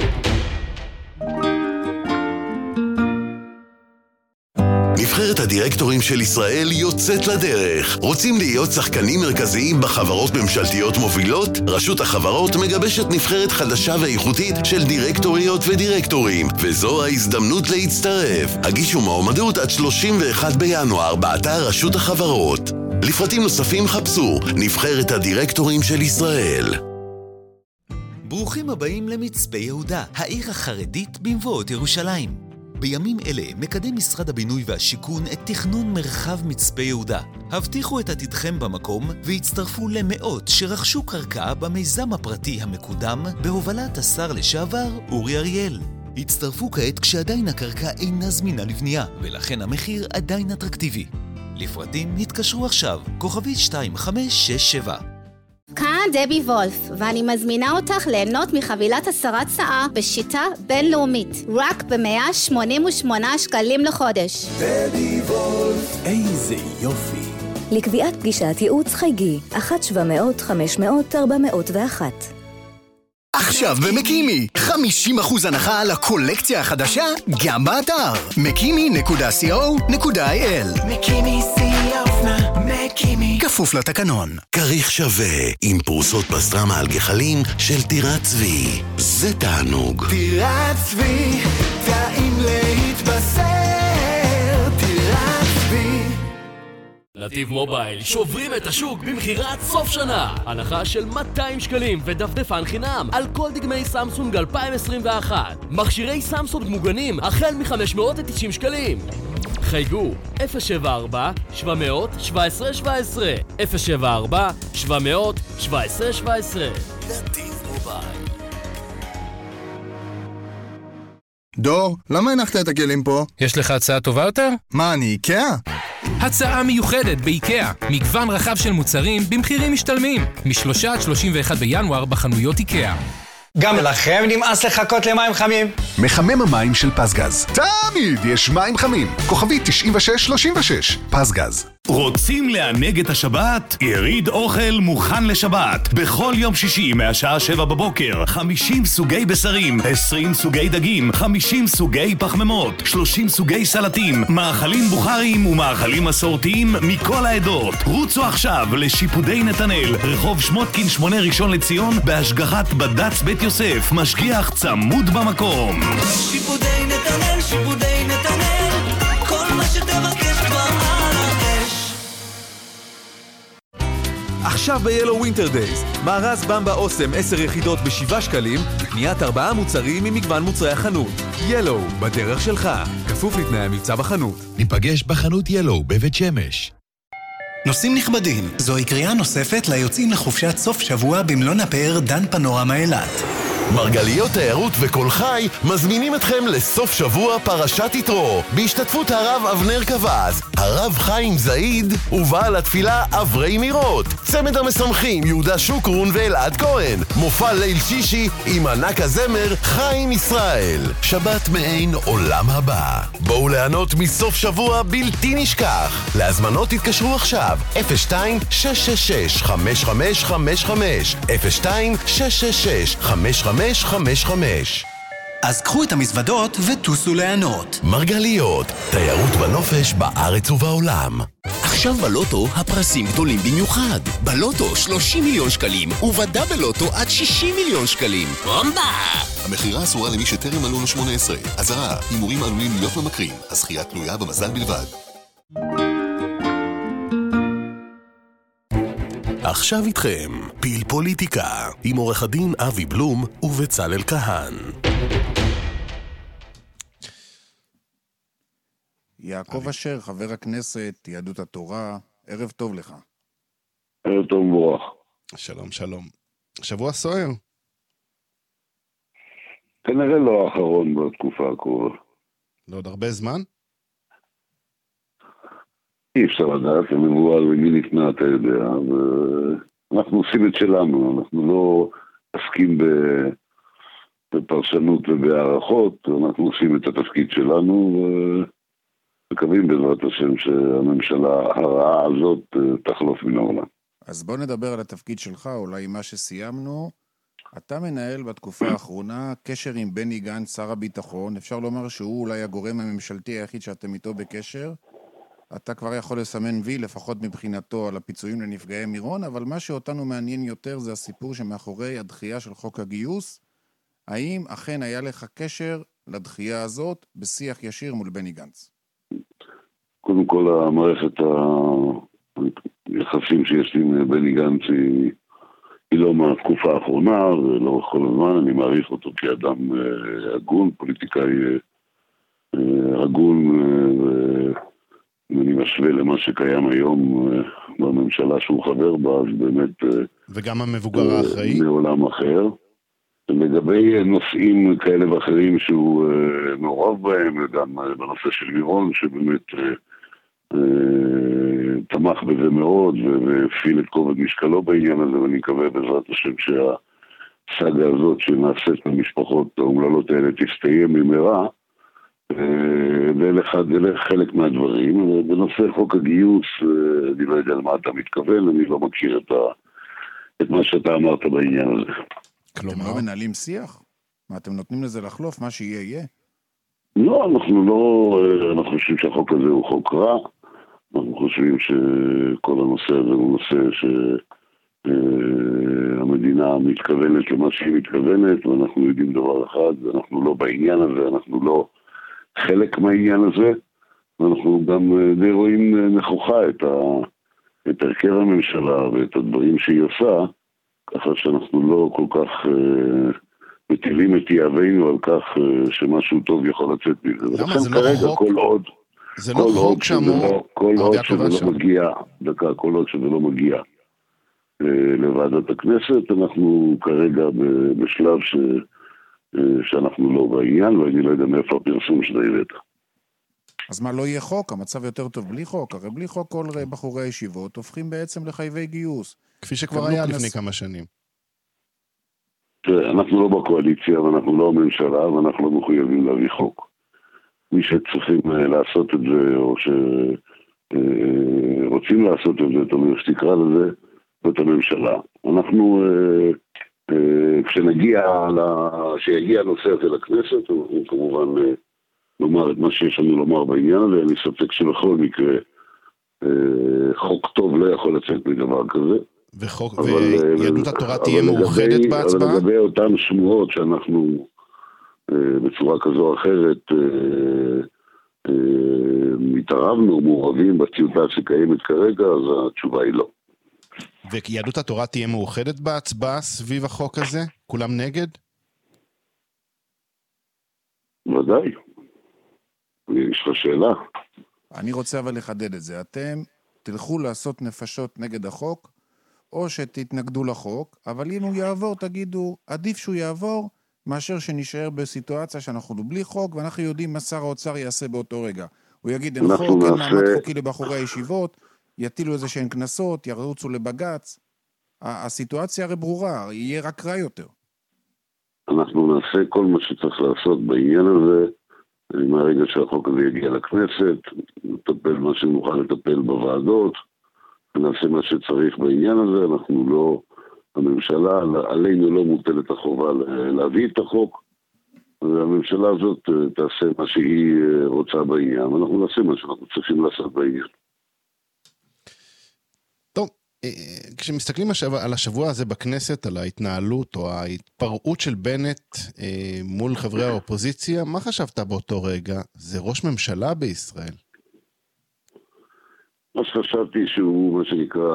נבחרת הדירקטורים של ישראל יוצאת לדרך. רוצים להיות שחקנים מרכזיים בחברות ממשלתיות מובילות? רשות החברות מגבשת נבחרת חדשה ואיכותית של דירקטוריות ודירקטורים, וזו ההזדמנות להצטרף. הגישו מועמדות עד 31 בינואר באתר רשות החברות. לפרטים נוספים חפשו נבחרת הדירקטורים של ישראל. ברוכים הבאים למצפה יהודה, העיר החרדית במבואות ירושלים. בימים אלה מקדם משרד הבינוי והשיכון את תכנון מרחב מצפה יהודה. הבטיחו את עתידכם במקום והצטרפו למאות שרכשו קרקע במיזם הפרטי המקודם בהובלת השר לשעבר אורי אריאל. הצטרפו כעת כשעדיין הקרקע אינה זמינה לבנייה, ולכן המחיר עדיין אטרקטיבי. לפרטים התקשרו עכשיו, כוכבית 2567. כאן דבי וולף, ואני מזמינה אותך ליהנות מחבילת הסרת שיער בשיטה בינלאומית, רק ב-188 שקלים לחודש. דבי וולף, איזה יופי. לקביעת פגישת ייעוץ חייגי, 1-700-500-401. עכשיו במקימי, 50% הנחה על הקולקציה החדשה, גם באתר. mekimi.co.il. מקימי שיא האופנה, מקימי. כפוף לתקנון. כריך שווה, עם פרוסות פסטרמה על גחלים של טירת צבי. זה תענוג. טירת צבי, טעים להתבשר. טירת צבי. נתיב מובייל שוברים את השוק במחירת סוף שנה. הנחה של 200 שקלים ודפדפן חינם על כל דגמי סמסונג 2021. מכשירי סמסונג מוגנים החל מ-590 שקלים. חייגו 074-700-1717 074-700-1717. נתיב מובייל. דור, למה הנחת את הכלים פה? יש לך הצעה טובה יותר? מה, אני איקאה? הצעה מיוחדת באיקאה. מגוון רחב של מוצרים במחירים משתלמים. מ-3 עד 31 בינואר בחנויות איקאה. גם לכם נמאס לחכות למים חמים? מחמם המים של פסגז. תמיד יש מים חמים. כוכבי 9636. פסגז. רוצים לענג את השבת? יריד אוכל מוכן לשבת. בכל יום שישי מהשעה 7 בבוקר 50 סוגי בשרים, 20 סוגי דגים, 50 סוגי פחמימות, 30 סוגי סלטים, מאכלים בוכריים ומאכלים מסורתיים מכל העדות. רוצו עכשיו לשיפודי נתנאל, רחוב שמותקין 8 ראשון לציון, בהשגחת בד"ץ בית יוסף, משגיח צמוד במקום. שיפודי נתנאל, שיפודי נתנאל, כל מה שתבקש כבר על האש. עכשיו ב-Yellow Winter Days, מארז במבה אוסם 10 יחידות ב7 שקלים, בקניית 4 מוצרים ממגוון מוצרי החנות. Yellow, בדרך שלך, כפוף לתנאי המבצע בחנות. ניפגש בחנות Yellow בבית שמש. נוסעים נכבדים, זוהי קריאה נוספת ליוצאים לחופשת סוף שבוע במלון הפאר דן פנורמה אילת. מרגליות תיירות וכל חי מזמינים אתכם לסוף שבוע פרשת יתרו בהשתתפות הרב אבנר קבז, הרב חיים זעיד ובעל התפילה אברי מירות, צמד המשמחים יהודה שוקרון ואלעד כהן, מופע ליל שישי עם ענק הזמר חיים ישראל. שבת מעין עולם הבא. בואו ליהנות מסוף שבוע בלתי נשכח. להזמנות תתקשרו עכשיו 02-666-5555 02-666-5555. אז קחו את המזוודות וטוסו ליהנות. מרגליות, תיירות בנופש בארץ ובעולם. עכשיו בלוטו הפרסים גדולים במיוחד. בלוטו 30 מיליון שקלים, ובדאבל לוטו עד 60 מיליון שקלים. בומבה! המחירה אסורה למי שטרם מלאו לו 18. אזהרה, הימורים עלולים להיות ממכרים. הזכייה תלויה במזל בלבד. עכשיו איתכם, פיל פוליטיקה, עם עורך הדין אבי בלום ובצלאל כהן. יעקב אשר, חבר הכנסת, יהדות התורה, ערב טוב לך. ערב טוב מבורך. שלום, שלום. שבוע סוער. כנראה לא האחרון בתקופה הקרובה. לא עוד הרבה זמן? אי אפשר לדעת, המבואה למי ניתנה, אתה יודע, ואנחנו עושים את שלנו, אנחנו לא עסקים בפרשנות ובהערכות, אנחנו עושים את התפקיד שלנו, ומקווים בעזרת השם שהממשלה הרעה הזאת תחלוף מן העולם. אז בוא נדבר על התפקיד שלך, אולי מה שסיימנו. אתה מנהל בתקופה האחרונה קשר עם בני גנץ, שר הביטחון, אפשר לומר שהוא אולי הגורם הממשלתי היחיד שאתם איתו בקשר. אתה כבר יכול לסמן וי, לפחות מבחינתו, על הפיצויים לנפגעי מירון, אבל מה שאותנו מעניין יותר זה הסיפור שמאחורי הדחייה של חוק הגיוס. האם אכן היה לך קשר לדחייה הזאת בשיח ישיר מול בני גנץ? קודם כל, המערכת היחסים שיש לי עם בני גנץ היא לא מהתקופה האחרונה, ולא כל הזמן, אני מעריך אותו כאדם הגון, פוליטיקאי הגון, ואני משווה למה שקיים היום בממשלה שהוא חבר בה, אז באמת... וגם המבוגר האחראי? מעולם אחר. לגבי נושאים כאלה ואחרים שהוא מעורב בהם, וגם בנושא של מירון, שבאמת תמך בזה מאוד, והפעיל את כובד משקלו בעניין הזה, ואני מקווה בעזרת השם שהסאגה הזאת שנעשית במשפחות האומללות האלה תסתיים במהרה, זה חלק מהדברים. בנושא חוק הגיוס, אני לא יודע למה אתה מתכוון, אני לא מכיר את מה שאתה אמרת בעניין הזה. אתם לא מנהלים שיח? מה, אתם נותנים לזה לחלוף? מה שיהיה יהיה? לא, אנחנו חושבים שהחוק הזה הוא חוק רע, אנחנו חושבים שכל הנושא הזה הוא נושא שהמדינה מתכוונת למה שהיא מתכוונת, ואנחנו יודעים דבר אחד, אנחנו לא בעניין הזה, אנחנו לא חלק מהעניין הזה, ואנחנו גם די רואים נכוחה את הרכב הממשלה ואת הדברים שהיא עושה, ככה שאנחנו לא כל כך מטילים את יהבנו על כך שמשהו טוב יכול לצאת מזה. למה? זה לא חוק? זה לא חוק שאמור... כל עוד שזה לא מגיע, כל עוד שזה לא מגיע לוועדת הכנסת, אנחנו כרגע בשלב שאנחנו לא בעניין, ואני לא יודע מאיפה הפרסום שאתה הבאת. אז מה, לא יהיה חוק? המצב יותר טוב בלי חוק? הרי בלי חוק כל בחורי הישיבות הופכים בעצם לחייבי גיוס. כפי שכבר היה לפני כמה שנים. אנחנו לא בקואליציה, ואנחנו לא הממשלה, ואנחנו לא מחויבים להביא חוק. מי שצריכים לעשות את זה, או שרוצים לעשות את זה, או שתקרא לזה, זאת הממשלה. אנחנו, כשיגיע הנושא הזה לכנסת, אנחנו כמובן לומר את מה שיש לנו לומר בעניין הזה, אני ספק שבכל מקרה, חוק טוב לא יכול לצאת מדבר כזה. ויהדות התורה תהיה מאוחדת בהצבעה? אבל לגבי אותן שמועות שאנחנו בצורה כזו או אחרת מתערבנו, מעורבים בטיוטה שקיימת כרגע, אז התשובה היא לא. ויהדות התורה תהיה מאוחדת בהצבעה סביב החוק הזה? כולם נגד? ודאי. יש לך שאלה? אני רוצה אבל לחדד את זה. אתם תלכו לעשות נפשות נגד החוק, או שתתנגדו לחוק, אבל אם הוא יעבור, תגידו, עדיף שהוא יעבור, מאשר שנשאר בסיטואציה שאנחנו בלי חוק, ואנחנו יודעים מה שר האוצר יעשה באותו רגע. הוא יגיד, אין חוק, אין מעמד חוקי לבחורי הישיבות, יטילו איזה שהן כנסות, ירוצו לבגץ. הסיטואציה הרי ברורה, יהיה רק רע יותר. אנחנו נעשה כל מה שצריך לעשות בעניין הזה, מהרגע שהחוק הזה יגיע לכנסת, נטפל מה שנוכל לטפל בוועדות, ונעשה מה שצריך בעניין הזה, אנחנו לא, הממשלה, עלינו לא מוטלת החובה להביא את החוק, והממשלה הזאת תעשה מה שהיא רוצה בעניין, ואנחנו נעשה מה שאנחנו צריכים לעשות בעניין. טוב, כשמסתכלים על השבוע הזה בכנסת, על ההתנהלות או ההתפרעות של בנט מול חברי האופוזיציה, מה חשבת באותו רגע? זה ראש ממשלה בישראל? מה שחשבתי שהוא, מה שנקרא,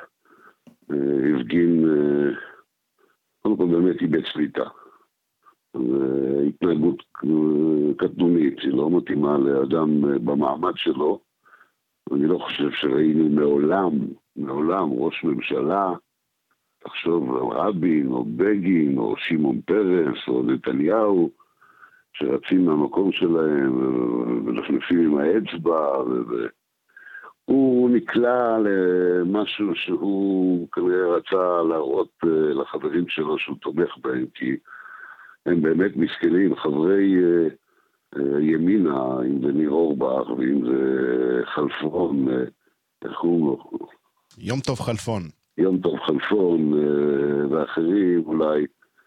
הפגין, קודם כל באמת איבד שליטה. התנהגות קטנונית, היא לא מתאימה לאדם במעמד שלו. אני לא חושב שראינו מעולם ראש ממשלה, תחשוב רבין או בגין או שמעון פרס או נתניהו, שרצים מהמקום שלהם ונכנסים עם האצבע, הוא נקלע למשהו שהוא כנראה רצה להראות לחברים שלו שהוא תומך בהם, כי הם באמת מסכנים, חברי ימינה, אם זה ניר אורבך ואם זה חלפון, איך הוא? יום טוב חלפון. יום טוב חלפון ואחרים אולי,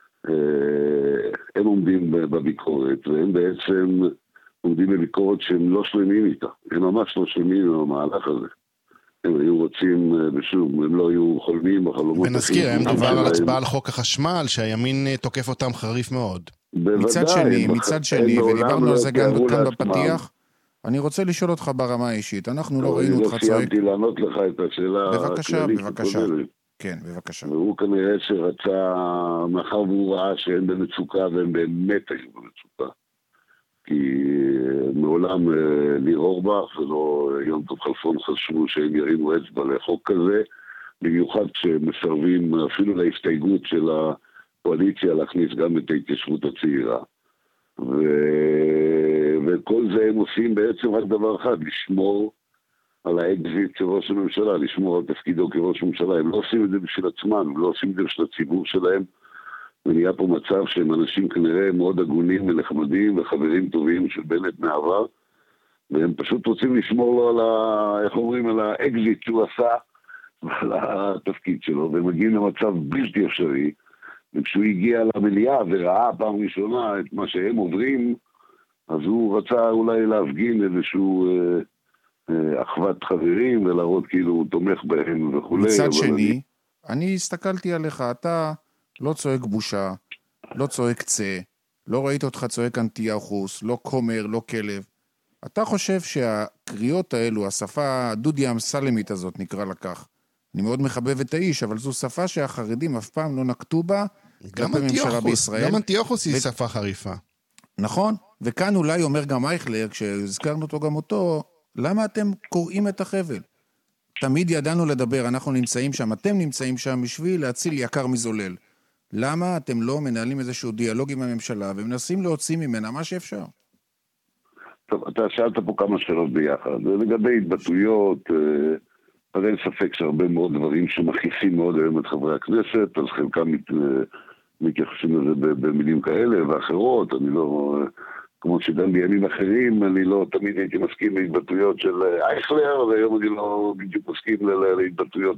הם עומדים בביקורת, והם בעצם עומדים בביקורת שהם לא שלמים איתה. הם ממש לא שלמים עם המהלך הזה. הם היו רוצים, ושוב, הם לא היו חולמים בחלומות. ונזכיר, הם דובר על הצבעה על חוק החשמל, שהימין תוקף אותם חריף מאוד. מצד שני, ודיברנו על זה גם כאן בפתיח, אני רוצה לשאול אותך ברמה האישית. אנחנו לא ראינו אותך צועק. אני לא סיימתי לענות לך את השאלה הכללית. בבקשה. כן, בבקשה. והוא כנראה שרצה, מאחר והוא ראה שהם במצוקה, והם באמת היו במצוקה. כי מעולם ניר אורבך ולא יום טוב חלפון חשבו שהם ירימו אצבע לחוק כזה, במיוחד כשמסרבים אפילו להסתייגות של הקואליציה להכניס גם את ההתיישבות הצעירה. וכל זה הם עושים בעצם רק דבר אחד, לשמור על האקזיט של ראש הממשלה, לשמור על תפקידו כראש הממשלה. הם לא עושים את זה בשביל עצמם, הם לא עושים את זה בשביל הציבור שלהם, ונהיה פה מצב שהם אנשים כנראה מאוד הגונים ונחמדים וחברים טובים של בנט מעבר, והם פשוט רוצים לשמור לו על איך אומרים, על האקזיט שהוא עשה ועל התפקיד שלו, והם מגיעים למצב בלתי אפשרי, וכשהוא הגיע למליאה וראה פעם ראשונה את מה שהם עוברים, אז הוא רצה אולי להפגין איזשהו אחוות חברים ולהראות כאילו הוא תומך בהם וכו'. מצד שני, אני הסתכלתי עליך, אתה לא צועק בושה, לא צועק צה, לא ראית אותך צועק אנטיוכוס, לא קומר, לא כלב. אתה חושב שהקריאות האלו, השפה הדודי אמסלמית הזאת נקרא לה כך, אני מאוד מחבב את האיש, אבל זו שפה שהחרדים אף פעם לא נקטו בה, גם אנטיוכוס היא שפה חריפה. נכון, וכאן אולי אומר גם אייכלר, כשהזכרנו אותו גם אותו, למה אתם קוראים את החבל? תמיד ידענו לדבר, אנחנו נמצאים שם, אתם נמצאים שם בשביל להציל יקר מזולל. למה אתם לא מנהלים איזשהו דיאלוג עם הממשלה ומנסים להוציא ממנה מה שאפשר? טוב, אתה שאלת פה כמה שאלות ביחד. לגבי התבטאויות, אז אין ספק שהרבה מאוד דברים שמכעיסים מאוד היום את חברי הכנסת, אז חלקם מתייחסים לזה במילים כאלה ואחרות. אני לא, כמו שגם בימים אחרים, אני לא תמיד הייתי מסכים להתבטאויות של אייכלר, והיום אני לא בדיוק מסכים להתבטאויות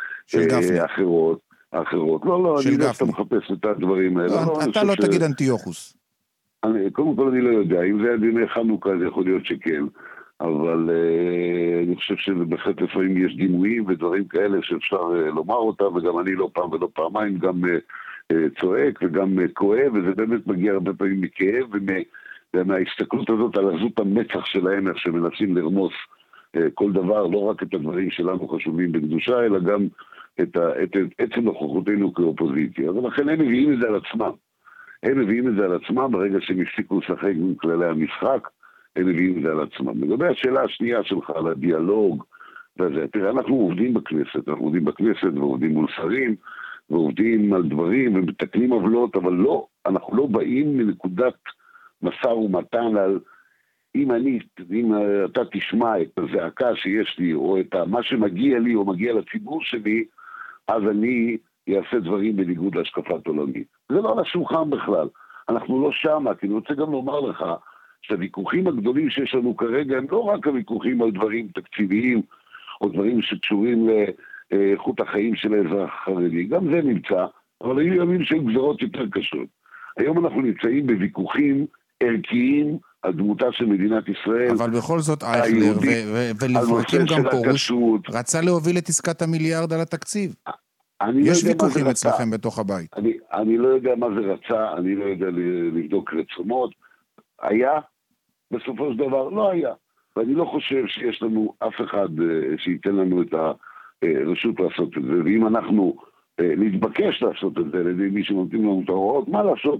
אחרות. לא, אני לא סתם מחפש את הדברים האלה. אתה לא תגיד אנטיוכוס. קודם כל אני לא יודע, אם זה היה דיני חנוכה זה יכול להיות שכן, אבל אני חושב שבחלט לפעמים יש דימויים ודברים כאלה שאפשר לומר אותם, וגם אני לא פעם ולא פעמיים גם צועק וגם כואב, וזה באמת מגיע הרבה פעמים מכאב ומההסתכלות הזאת על עזות המצח שלהם, איך שמנסים לרמוס כל דבר, לא רק את הדברים שלנו חשובים בקדושה, אלא גם את עצם נוכחותנו כאופוזיציה. ולכן הם מביאים את זה על עצמם. הם מביאים את זה על עצמם, ברגע שהם הפסיקו לשחק עם כללי המשחק, הם מביאים את זה על עצמם. לגבי השאלה השנייה שלך, על הדיאלוג, וזה, תראה, אנחנו עובדים בכנסת ועובדים מול שרים, ועובדים על דברים ומתקנים עוולות, אבל לא, אנחנו לא באים מנקודת משא ומתן על, אם אתה תשמע את הזעקה שיש לי, או את מה שמגיע לי, או מגיע לציבור שלי, אז אני יעשה דברים בניגוד להשקפת עולמי. זה לא על השולחן בכלל. אנחנו לא שם, כי אני רוצה גם לומר לך, שהוויכוחים הגדולים שיש לנו כרגע, הם לא רק הוויכוחים על דברים תקציביים, או דברים שקשורים לאיכות החיים של האזרח החרדי. גם זה נמצא, אבל היו ימים של גזרות יותר קשות. היום אנחנו נמצאים בוויכוחים ערכיים, על דמותה של מדינת ישראל. אבל בכל זאת אייכלר, ולפרקים גם פורוש, רצה להוביל את עסקת המיליארד על התקציב. יש ויכוחים אצלכם בתוך הבית. אני לא יודע מה זה רצה, אני לא יודע לבדוק רצונות. היה, בסופו של דבר לא היה. ואני לא חושב שיש לנו אף אחד שייתן לנו את הרשות לעשות את זה. ואם אנחנו נתבקש לעשות את זה, על ידי מי שנותנים לנו את ההוראות, מה לעשות?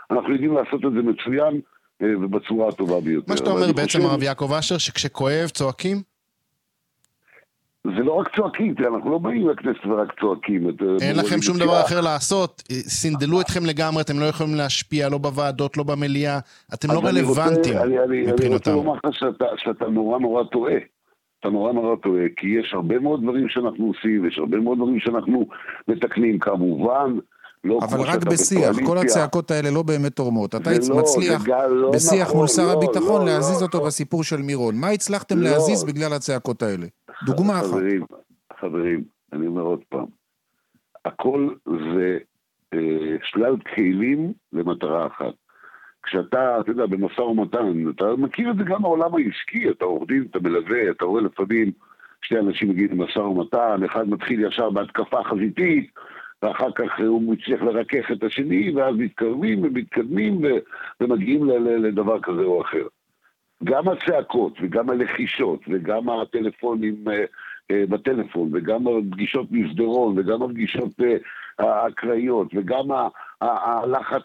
אנחנו יודעים לעשות את זה מצוין, ובצורה הטובה ביותר. מה שאתה אומר בעצם, הרב יעקב אשר, שכשכואב צועקים? זה לא רק צועקים, אנחנו לא באים לכנסת ורק צועקים. אין לכם שום דבר אחר לעשות, סינדלו אתכם לגמרי, אתם לא יכולים להשפיע, לא בוועדות, לא במליאה, אתם לא רלוונטיים מבחינתם. אני רוצה לומר לך שאתה נורא טועה. אתה נורא טועה, כי יש הרבה מאוד דברים שאנחנו עושים, ויש הרבה מאוד דברים שאנחנו מתקנים, כמובן. אבל רק בשיח, כל הצעקות האלה לא באמת תורמות. אתה מצליח בשיח מול שר הביטחון להזיז אותו בסיפור של מירון. מה הצלחתם להזיז בגלל הצעקות האלה? דוגמה אחת. חברים, אני אומר עוד פעם. הכל זה שלל כלים למטרה אחת. כשאתה, אתה יודע, במשא ומתן, אתה מכיר את זה גם העולם העסקי, אתה עורך דין, אתה מלווה, אתה רואה לפעמים שני אנשים מגיעים למשא ומתן, אחד מתחיל ישר בהתקפה חזיתית, ואחר כך הוא מצליח לרכך את השני, ואז מתקרבים ומתקדמים ומגיעים לדבר כזה או אחר. גם הצעקות וגם הלחישות וגם הטלפונים בטלפון וגם הפגישות מסדרון וגם הפגישות האקראיות וגם הלחץ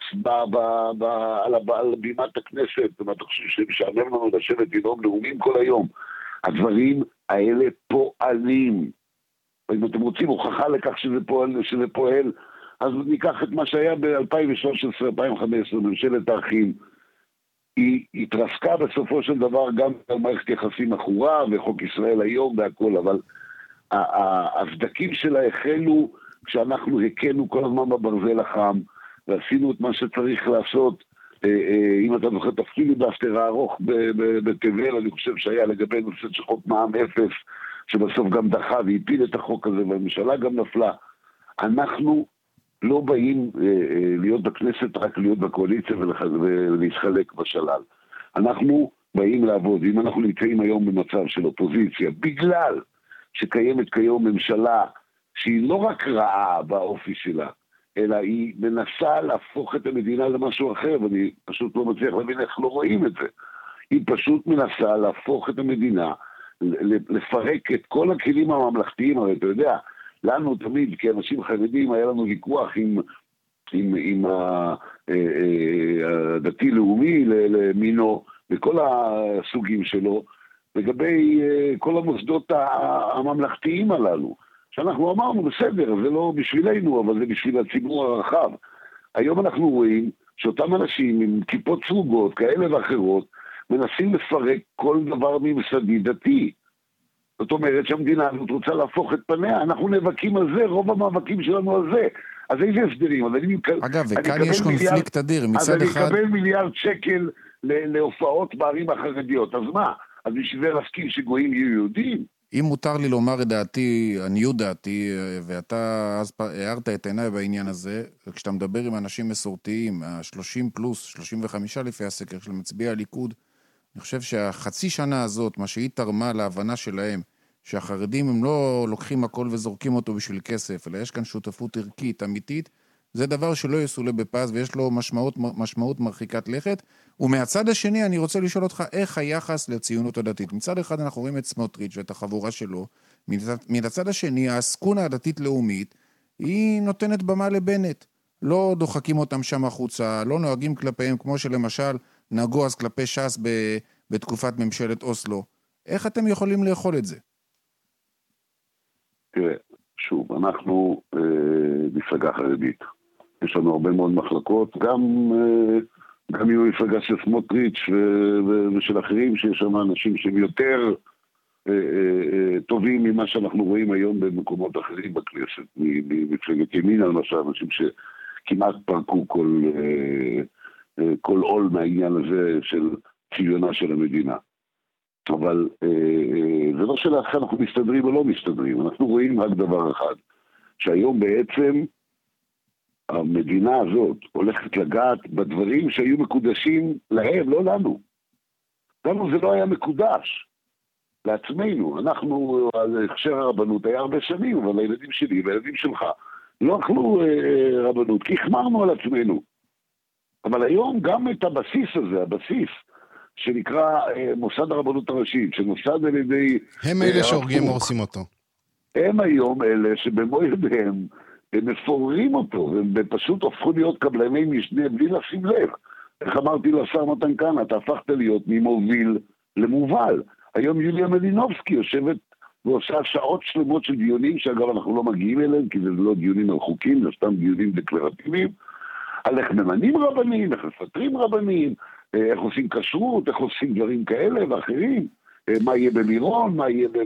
על בימת הכנסת, ומה אתה חושב שמשעמם לנו לשבת לנאום נאומים כל היום. הדברים האלה פועלים. אם אתם רוצים הוכחה לכך שזה פועל, אז ניקח את מה שהיה ב-2013-2015, ממשלת האחים. היא התרסקה בסופו של דבר גם במערכת יחסים אחורה וחוק ישראל היום והכל, אבל הסדקים שלה החלו כשאנחנו הקנו כל הזמן בברזל החם, ועשינו את מה שצריך לעשות. אם אתה זוכר תפקיד באפטר הארוך בתבל, אני חושב שהיה לגבי נושא של חוק מע"מ אפס, שבסוף גם דחה והפיל את החוק הזה, והממשלה גם נפלה. אנחנו לא באים להיות בכנסת, רק להיות בקואליציה ולהתחלק בשלל. אנחנו באים לעבוד. אם אנחנו נמצאים היום במצב של אופוזיציה, בגלל שקיימת כיום ממשלה שהיא לא רק רעה באופי שלה, אלא היא מנסה להפוך את המדינה למשהו אחר, ואני פשוט לא מצליח להבין איך לא רואים את זה. היא פשוט מנסה להפוך את המדינה, לפרק את כל הכלים הממלכתיים, הרי אתה יודע, לנו תמיד, כאנשים חרדים, היה לנו ויכוח עם הדתי-לאומי למינו, וכל הסוגים שלו, לגבי כל המוסדות הממלכתיים הללו, שאנחנו אמרנו, בסדר, זה לא בשבילנו, אבל זה בשביל הציבור הרחב. היום אנחנו רואים שאותם אנשים עם כיפות סרוגות, כאלה ואחרות, מנסים לפרק כל דבר ממסדי דתי. זאת אומרת שהמדינה הזאת רוצה להפוך את פניה, אנחנו נאבקים על זה, רוב המאבקים שלנו על זה. אז איזה הסדרים? אגב, וכאן יש קונפליקט אדיר, מצד אחד... אז אני אקבל מיליארד שקל להופעות בערים החרדיות, אז מה? אז בשביל זה להסכים שגויים יהיו יהודים? אם מותר לי לומר את דעתי, עניות דעתי, ואתה אז הערת את עיניי בעניין הזה, וכשאתה מדבר עם אנשים מסורתיים, 30 פלוס, 35 לפי הסקר של מצביעי הליכוד, אני חושב שהחצי שנה הזאת, מה שהיא תרמה להבנה שלהם, שהחרדים הם לא לוקחים הכל וזורקים אותו בשביל כסף, אלא יש כאן שותפות ערכית, אמיתית, זה דבר שלא יסולה בפז, ויש לו משמעות מרחיקת לכת. ומהצד השני, אני רוצה לשאול אותך, איך היחס לציונות הדתית? מצד אחד אנחנו רואים את סמוטריץ' ואת החבורה שלו, מצד השני, העסקונה הדתית-לאומית, היא נותנת במה לבנט. לא דוחקים אותם שם החוצה, לא נוהגים כלפיהם, כמו שלמשל נהגו אז כלפי ש"ס בתקופת ממשלת אוסלו. איך אתם יכולים לאכול את זה? תראה, שוב, אנחנו מפלגה חרדית. יש לנו הרבה מאוד מחלקות, גם עם מפלגה של סמוטריץ' ושל אחרים, שיש שם אנשים שהם יותר טובים ממה שאנחנו רואים היום במקומות אחרים בכנסת, ממפלגת ימין, למשל, אנשים שכמעט פרקו כל עול מהעניין הזה של צביונה של המדינה. אבל זה לא שאלה איך אנחנו מסתדרים או לא מסתדרים, אנחנו רואים רק דבר אחד, שהיום בעצם המדינה הזאת הולכת לגעת בדברים שהיו מקודשים להם, לא לנו. לנו זה לא היה מקודש, לעצמנו. אנחנו, הכשר הרבנות היה הרבה שנים, אבל הילדים שלי והילדים שלך לא אכלו רבנות, כי החמרנו על עצמנו. אבל היום גם את הבסיס הזה, הבסיס, שנקרא מוסד הרבנות הראשית, שנוסד על ידי... הם אלה שהורגים הורסים אותו. הם היום אלה שבמו ידיהם הם מפוררים אותו, והם פשוט הופכו להיות קבלני משנה בלי לשים לב. איך אמרתי לשר מתן כהנא, אתה הפכת להיות ממוביל למובל. היום יוליה מלינובסקי יושבת ועושה שעות שלמות של דיונים, שאגב אנחנו לא מגיעים אליהם, כי זה לא דיונים על חוקים, זה סתם דיונים דקלרטיביים, על איך ממנים רבנים, איך מפטרים רבנים, איך עושים כשרות, איך עושים דברים כאלה ואחרים, מה יהיה במירון, מה יהיה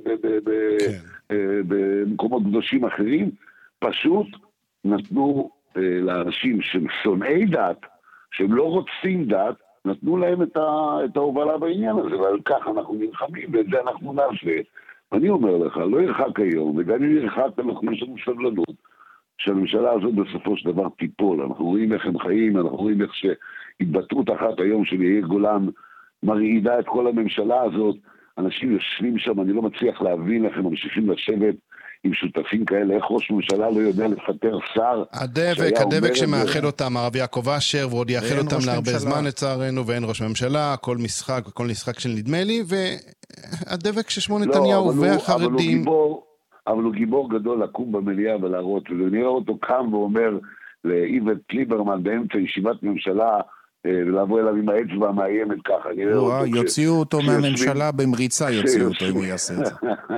במקומות קדושים אחרים. פשוט נתנו לאנשים שהם שונאי דת, שהם לא רוצים דת, נתנו להם את ההובלה בעניין הזה, ועל כך אנחנו נלחמים, ואת זה אנחנו נעשה. ואני אומר לך, לא ירחק היום, וגם אם ירחק, אנחנו יש לנו סבלנות, שהממשלה הזאת בסופו של דבר תיפול. אנחנו רואים איך הם חיים, אנחנו רואים איך שהתבטאות אחת היום של יאיר גולן מרעידה את כל הממשלה הזאת. אנשים יושבים שם, אני לא מצליח להבין איך הם ממשיכים לשבת עם שותפים כאלה, איך ראש ממשלה לא יודע לפטר שר. הדבק שמאחד אותם, הרב יעקב אשר, ועוד יאחד אותם להרבה זמן לצערנו, ואין ראש ממשלה, כל משחק של נדמה לי, והדבק ששמו נתניהו והחרדים. אבל הוא גיבור גדול לקום במליאה ולהראות, ונראה אותו קם ואומר לאיווט ליברמן באמצע ישיבת ממשלה, ולבוא אליו עם האצבע המאיימת ככה. יוציאו אותו מהממשלה במריצה, יוציאו אותו אם הוא יעשה את זה.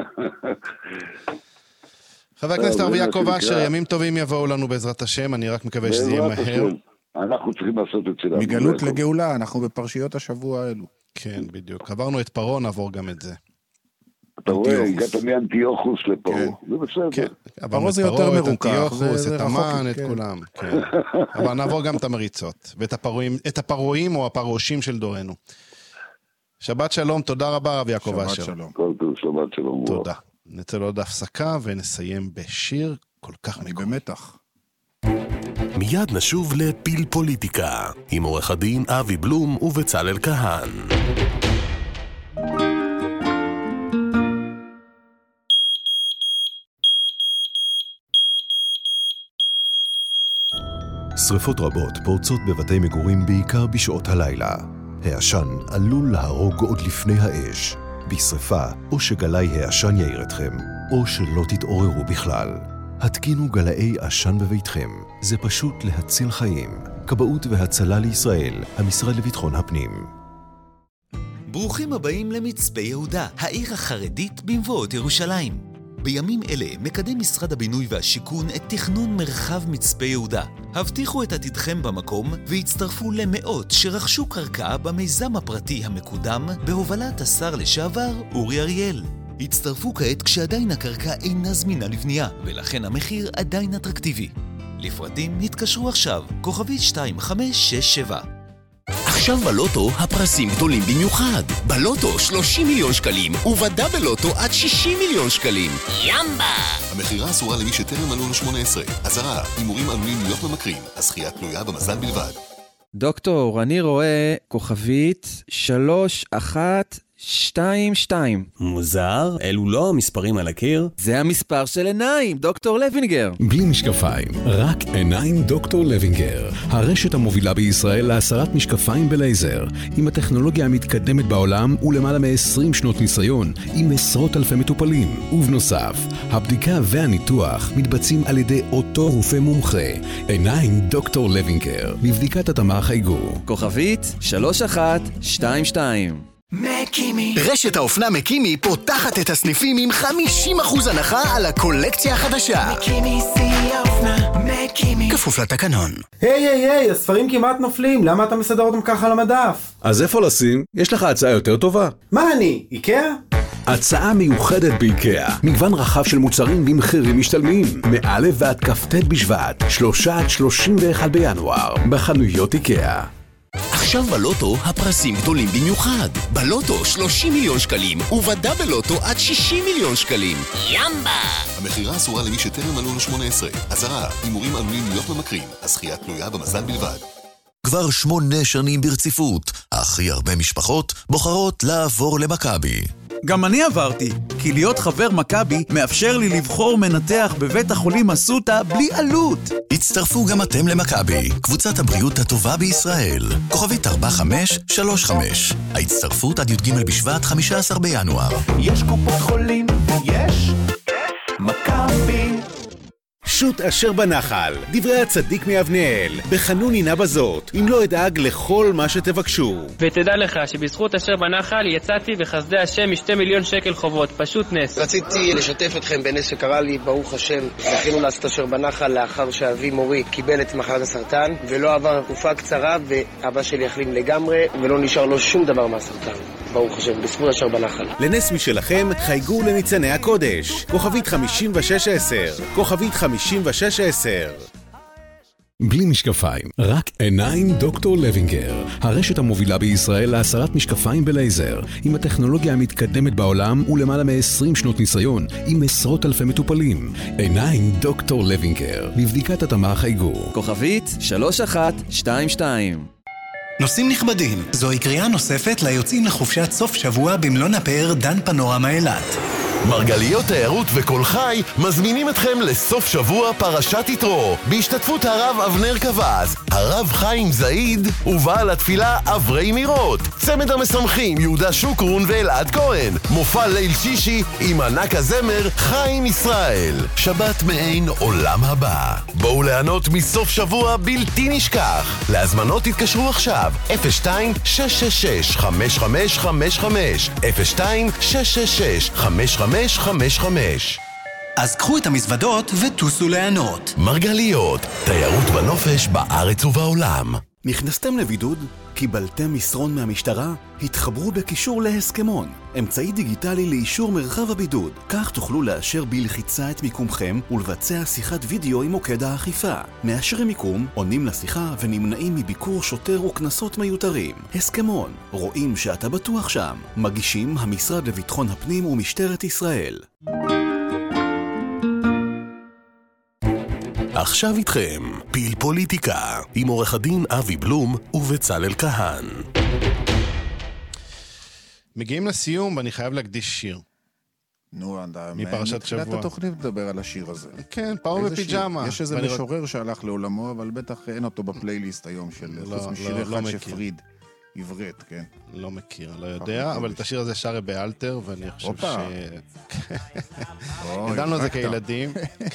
חבר הכנסת הרב יעקב אשר, ימים טובים יבואו לנו בעזרת השם, אני רק מקווה שזה יהיה מהר. אנחנו צריכים לעשות את שלנו. מגלות לגאולה, אנחנו בפרשיות השבוע האלו. כן, בדיוק. עברנו את פרעה, נעבור גם את זה. אתה רואה, הגעת מאנטיוכוס לפרעה. זה בסדר. עברנו את פרעה, את אנטיוכוס, את המן, את כולם. אבל נעבור גם את המריצות, ואת הפרעויים או הפרעושים של דורנו. שבת שלום, תודה רבה רב יעקב אשר. שבת שלום. כל טוב, שבת שלום. תודה. נצא לעוד הפסקה ונסיים בשיר כל כך מקומי. אני במתח. מיד נשוב לפיל פוליטיקה עם עורך הדין אבי בלום ובצלאל כהן. שריפות רבות פורצות בבתי מגורים בעיקר בשעות הלילה. העשן עלול להרוג עוד לפני האש. בשריפה, או שגלי העשן יעיר אתכם, או שלא תתעוררו בכלל. התקינו גלאי עשן בביתכם. זה פשוט להציל חיים. כבאות והצלה לישראל, המשרד לביטחון הפנים. ברוכים הבאים למצפה יהודה, העיר החרדית במבואות ירושלים. בימים אלה מקדם משרד הבינוי והשיכון את תכנון מרחב מצפה יהודה. הבטיחו את עתידכם במקום והצטרפו למאות שרכשו קרקע במיזם הפרטי המקודם בהובלת השר לשעבר אורי אריאל. הצטרפו כעת כשעדיין הקרקע אינה זמינה לבנייה, ולכן המחיר עדיין אטרקטיבי. לפרטים נתקשרו עכשיו, כוכבית 2567. עכשיו בלוטו הפרסים גדולים במיוחד. בלוטו 30 מיליון שקלים, ובדה בלוטו עד 60 מיליון שקלים. ימבה! המחירה אסורה למי שטרם מלאו לו 18. אזהרה, הימורים עלולים להיות ממכרים, הזכייה תלויה במזל בלבד. דוקטור, אני רואה כוכבית 3122. מוזר, אלו לא המספרים על הקיר. זה המספר של עיניים, דוקטור לוינגר. בלי משקפיים, רק עיניים דוקטור לוינגר. הרשת המובילה בישראל להסרת משקפיים בלייזר, עם הטכנולוגיה המתקדמת בעולם ולמעלה מ-20 שנות ניסיון, עם עשרות אלפי מטופלים. ובנוסף, הבדיקה והניתוח מתבצעים על ידי אותו רופא מומחה. עיניים דוקטור לוינגר, בבדיקת התאמה חייגו. כוכבית 3122. מקימי. רשת האופנה מקימי פותחת את הסניפים עם 50% הנחה על הקולקציה החדשה. מקימי שיא האופנה, מקימי. כפוף לתקנון. היי, הספרים כמעט נופלים, למה אתה מסדר אותם ככה על המדף? אז איפה לשים? יש לך הצעה יותר טובה. מה אני? איקאה? הצעה מיוחדת באיקאה. מגוון רחב של מוצרים במחירים משתלמים. מא' ועד כ"ט בשבט, 3 עד 31 בינואר, בחנויות איקאה. עכשיו בלוטו הפרסים גדולים במיוחד. בלוטו 30 מיליון שקלים, ובדה בלוטו עד 60 מיליון שקלים. ימבה! המחירה אסורה למי שטרם מלאו לו 18. אזהרה, הימורים עלולים להיות ממכרים, הזכייה תלויה במזל בלבד. כבר 8 שנים ברציפות, הכי הרבה משפחות בוחרות לעבור למכבי. גם אני עברתי, כי להיות חבר מכבי מאפשר לי לבחור מנתח בבית החולים אסותא בלי עלות. הצטרפו גם אתם למכבי, קבוצת הבריאות הטובה בישראל. כוכבית 4535. ההצטרפות עד י"ג בשבט 15 בינואר. יש קופות חולים ויש מכבי. פשוט אשר בנחל, דברי הצדיק מאבנאל, בחנון הנה בזאת, אם לא אדאג לכל מה שתבקשו. ותדע לך שבזכות אשר בנחל יצאתי וחסדי השם מ2 מיליון שקל חובות, פשוט נס. רציתי לשתף אתכם בנס שקרה לי, ברוך השם, זכינו לעשות אשר בנחל לאחר שאבי מורי קיבל את מחלת הסרטן, ולא עבר תקופה קצרה, ואבא שלי החלים לגמרי, ולא נשאר לו שום דבר מהסרטן. ברוך השם, בזכות אשר בנחל. לנס משלכם, חייגו לניצני הקודש. כוכבית 5610. כוכבית 5610. בלי משקפיים, רק עיניים דוקטור לוינגר. הרשת המובילה בישראל להסרת משקפיים בלייזר, עם הטכנולוגיה המתקדמת בעולם ולמעלה מ-20 שנות ניסיון, עם עשרות אלפי מטופלים. עיניים דוקטור לוינגר. לבדיקת התאמה חייגו. כוכבית 3122. נוסעים נכבדים, זוהי קריאה נוספת ליוצאים לחופשת סוף שבוע במלון הפאר דן פנורמה אילת. מרגליות תיירות וכל חי מזמינים אתכם לסוף שבוע פרשת יתרו בהשתתפות הרב אבנר קבז, הרב חיים זעיד ובעל התפילה אברי מירות, צמד המשמחים יהודה שוקרון ואלעד כהן, מופע ליל שישי עם ענק הזמר חיים ישראל, שבת מעין עולם הבא. בואו ליהנות מסוף שבוע בלתי נשכח. להזמנות תתקשרו עכשיו 02-666-5555 אז קחו את המזוודות וטוסו ליהנות. מרגליות, תיירות בנופש בארץ ובעולם. נכנסתם לבידוד? קיבלתם מסרון מהמשטרה? התחברו בקישור להסכמון, אמצעי דיגיטלי לאישור מרחב הבידוד. כך תוכלו לאשר בלחיצה את מיקומכם ולבצע שיחת וידאו עם מוקד האכיפה. מאשרים מיקום, עונים לשיחה ונמנעים מביקור שוטר וכנסות מיותרים. הסכמון, רואים שאתה בטוח שם. מגישים המשרד לביטחון הפנים ומשטרת ישראל. עכשיו איתכם, פיל פוליטיקה, עם עורך הדין אבי בלום ובצלאל כהן. מגיעים לסיום ואני חייב להקדיש שיר. נו, מפרשת שבוע. מתחילת התוכנית לדבר על השיר הזה. כן, פאו בפיג'מה. יש איזה משורר שהלך לעולמו, אבל בטח אין אותו בפלייליסט היום של חוץ משיר אחד שפריד. עברית, כן. לא מכיר, לא יודע, אבל את השיר הזה שרה באלתר, ואני חושב ש... ידענו את זה כילדים.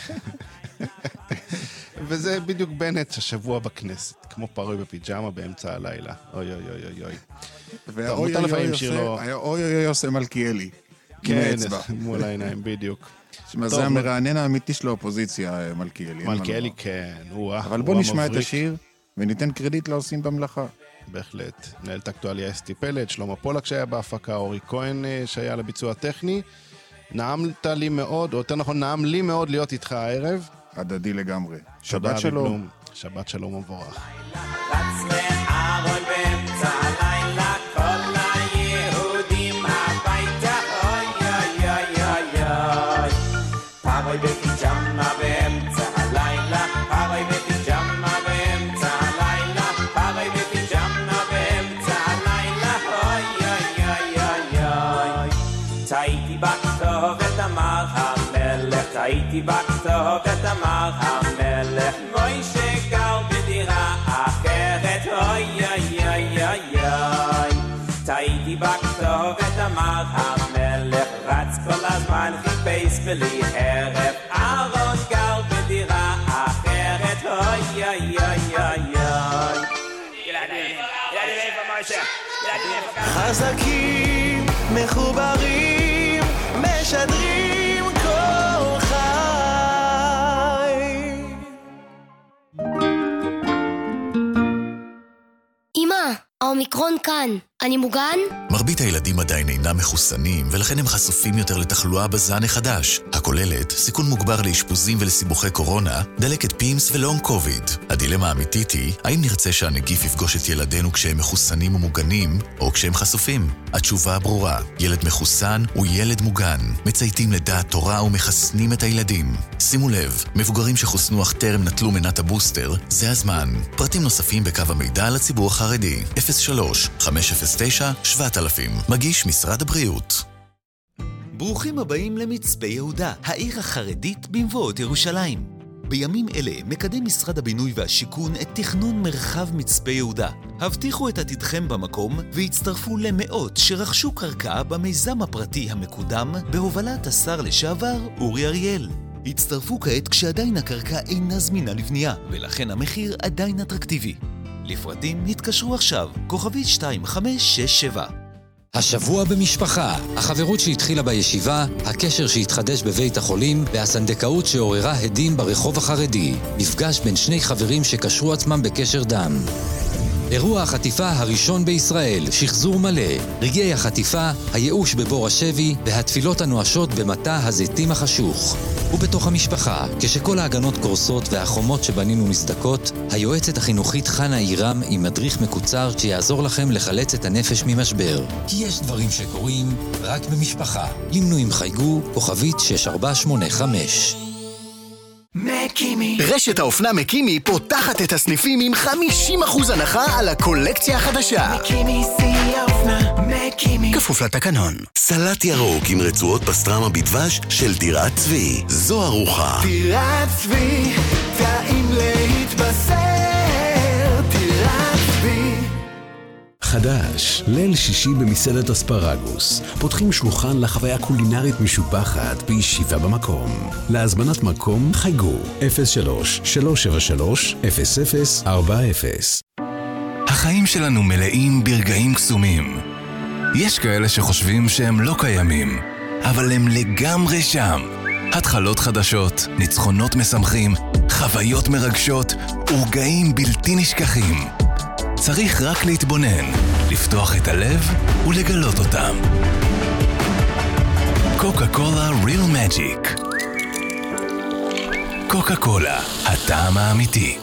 וזה בדיוק בנט השבוע בכנסת, כמו פרוי בפיג'מה באמצע הלילה. אוי אוי אוי אוי אוי. והאוי אוי אוי עושה מלכיאלי. כן, מול העיניים, בדיוק. זה המרענן האמיתי של האופוזיציה, מלכיאלי. מלכיאלי, כן. אבל בוא נשמע את השיר, וניתן קרדיט לעושים במלאכה. בהחלט. מנהלת אקטואליה אסתי פלד, שלמה פולק שהיה בהפקה, אורי כהן שהיה לביצוע טכני. נעמת לי מאוד, או יותר נכון, נעם לי מאוד להיות איתך הערב. הדדי לגמרי. שבת שלום. שבת שלום ומבורך. הייתי בכתוב את אמר המלך מוישה גר בדירה אחרת אוי אוי אוי אוי אוי הייתי בכתוב את אמר המלך רץ כל הזמן חיפש בלי הרף אהרון גר בדירה אחרת אוי אוי אוי אוי אוי ילדים איפה מוישה ילדים איפה חזקים מחוברים משדרים כל חי אמא, האומיקרון כאן. אני מוגן? מרבית הילדים עדיין אינם מחוסנים, ולכן הם חשופים יותר לתחלואה בזן החדש, הכוללת סיכון מוגבר לאשפוזים ולסיבוכי קורונה, דלקת פימס ולונג קוביד. הדילמה האמיתית היא, האם נרצה שהנגיף יפגוש את ילדינו כשהם מחוסנים ומוגנים, או כשהם חשופים? התשובה ברורה, ילד מחוסן הוא ילד מוגן. מצייתים לדעת תורה ומחסנים את הילדים. שימו לב, מבוגרים שחוסנו אך טרם נטלו מנת הבוסטר, זה הזמן. פרטים נוספים בקו המידע לציבור החרדי, 03-509-7000, מגיש משרד הבריאות. ברוכים הבאים למצפה יהודה, העיר החרדית במבואות ירושלים. בימים אלה מקדם משרד הבינוי והשיכון את תכנון מרחב מצפה יהודה. הבטיחו את עתידכם במקום והצטרפו למאות שרכשו קרקע במיזם הפרטי המקודם בהובלת השר לשעבר אורי אריאל. הצטרפו כעת כשעדיין הקרקע אינה זמינה לבנייה, ולכן המחיר עדיין אטרקטיבי. לפרטים התקשרו עכשיו, כוכבית 2567. השבוע במשפחה, החברות שהתחילה בישיבה, הקשר שהתחדש בבית החולים, והסנדקאות שעוררה הדים ברחוב החרדי. מפגש בין שני חברים שקשרו עצמם בקשר דם. אירוע החטיפה הראשון בישראל, שחזור מלא, רגעי החטיפה, הייאוש בבור השבי והתפילות הנואשות במטע הזיתים החשוך. ובתוך המשפחה, כשכל ההגנות קורסות והחומות שבנינו מזדקות, היועצת החינוכית חנה אירם עם מדריך מקוצר שיעזור לכם לחלץ את הנפש ממשבר. כי יש דברים שקורים רק במשפחה. למנויים חייגו, כוכבית 6485. מקימי. רשת האופנה מקימי פותחת את הסניפים עם 50% הנחה על הקולקציה החדשה. מקימי שיא האופנה, מקימי. כפוף לתקנון. סלט ירוק עם רצועות פסטרמה בדבש של טירת צבי. זו ארוחה. טירת צבי, טעים להתבשר. טירת צבי. חדש, ליל שישי במסעדת אספרגוס. פותחים שולחן לחוויה קולינרית משובחת בישיבה במקום. להזמנת מקום חייגו 03-373-0040. החיים שלנו מלאים ברגעים קסומים. יש כאלה שחושבים שהם לא קיימים, אבל הם לגמרי שם. התחלות חדשות, ניצחונות משמחים, חוויות מרגשות ורגעים בלתי נשכחים. צריך רק להתבונן, לפתוח את הלב ולגלות אותם. קוקה קולה ריל מג'יק. קוקה קולה, הטעם האמיתי.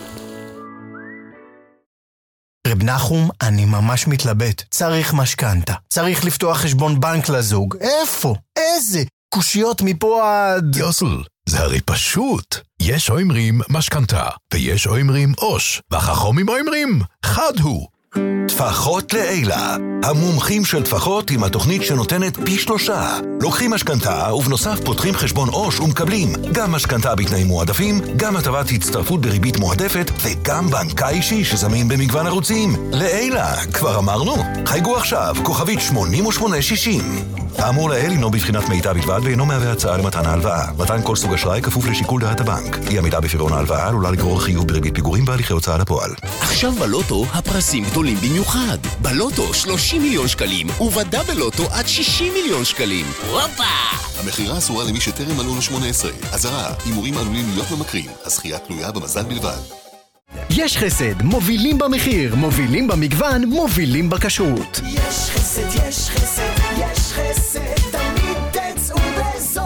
רב נחום, אני ממש מתלבט. צריך משכנתה. צריך לפתוח חשבון בנק לזוג. איפה? איזה? קושיות מפה עד... יוסל, זה הרי פשוט. יש אומרים משכנתה, ויש אומרים אוש, והחכמים אומרים חד הוא. טפחות לעילה. המומחים של טפחות עם התוכנית שנותנת פי 3. לוקחים משכנתה ובנוסף פותחים חשבון עו"ש ומקבלים גם משכנתה בתנאים מועדפים, גם הטבת הצטרפות בריבית מועדפת וגם בנקה אישי שזמין במגוון ערוצים. לעילה, כבר אמרנו? חייגו עכשיו, כוכבית 8860. האמור לעיל אינו בבחינת מידע בלבד ואינו מהווה הצעה למתן ההלוואה. מתן כל סוג אשראי כפוף לשיקול דעת הבנק. אי עמידה בפירעון ההלוואה עלולה לגרור חיוב בריבית פיגורים בהליכי הוצאה לפועל. עכשיו בלוטו הפרסים גדולים במיוחד. בלוטו 30 מיליון שקלים, ובדה בלוטו עד 60 מיליון שקלים. וואפה! המחירה אסורה למי שטרם מלאו לו 18. אזהרה, הימורים עלולים להיות ממכרים. הזכייה תלויה במזל בלבד. יש חסד, מובילים במחיר, מובילים במגוון, מובילים בכשרות. יש חסד, יש חסד, יש חסד, תמיד תצאו בזול.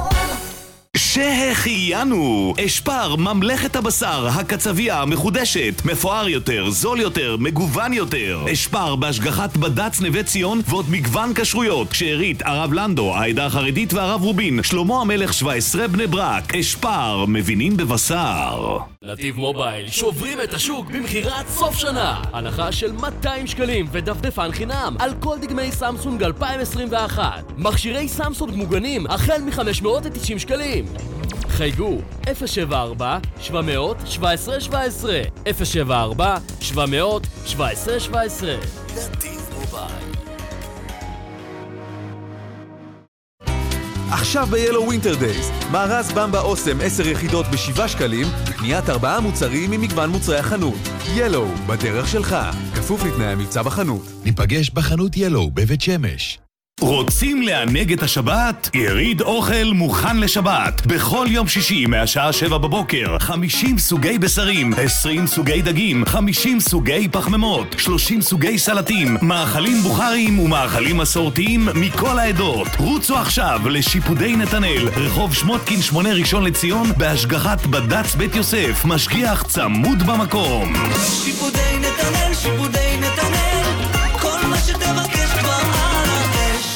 שהחיינו! אשפר, ממלכת הבשר, הקצביה המחודשת, מפואר יותר, זול יותר, מגוון יותר. אשפר בהשגחת בד"ץ נווה ציון ועוד מגוון כשרויות. שארית, הרב לנדו, העדה החרדית והרב רובין, שלמה המלך 17 בני ברק. אשפר, מבינים בבשר. נתיב מובייל שוברים את השוק במחירת סוף שנה. הנחה של 200 שקלים ודפדפן חינם על כל דגמי סמסונג 2021. מכשירי סמסונג מוגנים החל מ-590 שקלים. חייגו 074-700-1717 074-700-1717. נתיב מובייל. עכשיו ב-Yellow Winter Days, מארז במבה אוסם 10 יחידות ב7 שקלים, בקניית 4 מוצרים ממגוון מוצרי החנות. Yellow, בדרך שלך, כפוף לתנאי המבצע בחנות. ניפגש בחנות Yellow בבית שמש. רוצים לענג את השבת? יריד אוכל מוכן לשבת. בכל יום שישי מהשעה 7 בבוקר 50 סוגי בשרים, 20 סוגי דגים, 50 סוגי פחמימות, 30 סוגי סלטים, מאכלים בוכריים ומאכלים מסורתיים מכל העדות. רוצו עכשיו לשיפודי נתנאל, רחוב שמותקין 8 ראשון לציון, בהשגחת בד"ץ בית יוסף, משגיח צמוד במקום. שיפודי נתנאל, שיפודי נתנאל, כל מה שתבקש כבר על האש.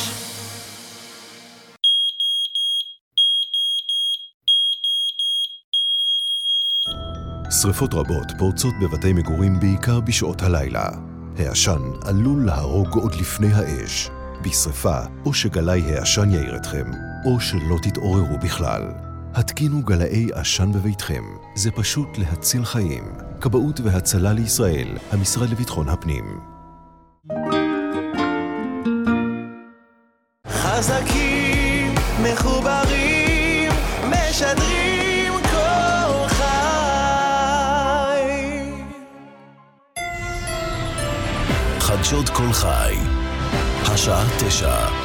שריפות רבות פורצות בבתי מגורים בעיקר בשעות הלילה. העשן עלול להרוג עוד לפני האש. בשריפה, או שגלי העשן יעיר אתכם, או שלא תתעוררו בכלל. התקינו גלאי עשן בביתכם. זה פשוט להציל חיים. כבאות והצלה לישראל, המשרד לביטחון הפנים. חזקים, מחוברים, משדרים, חדשות כל חי. השעה 9.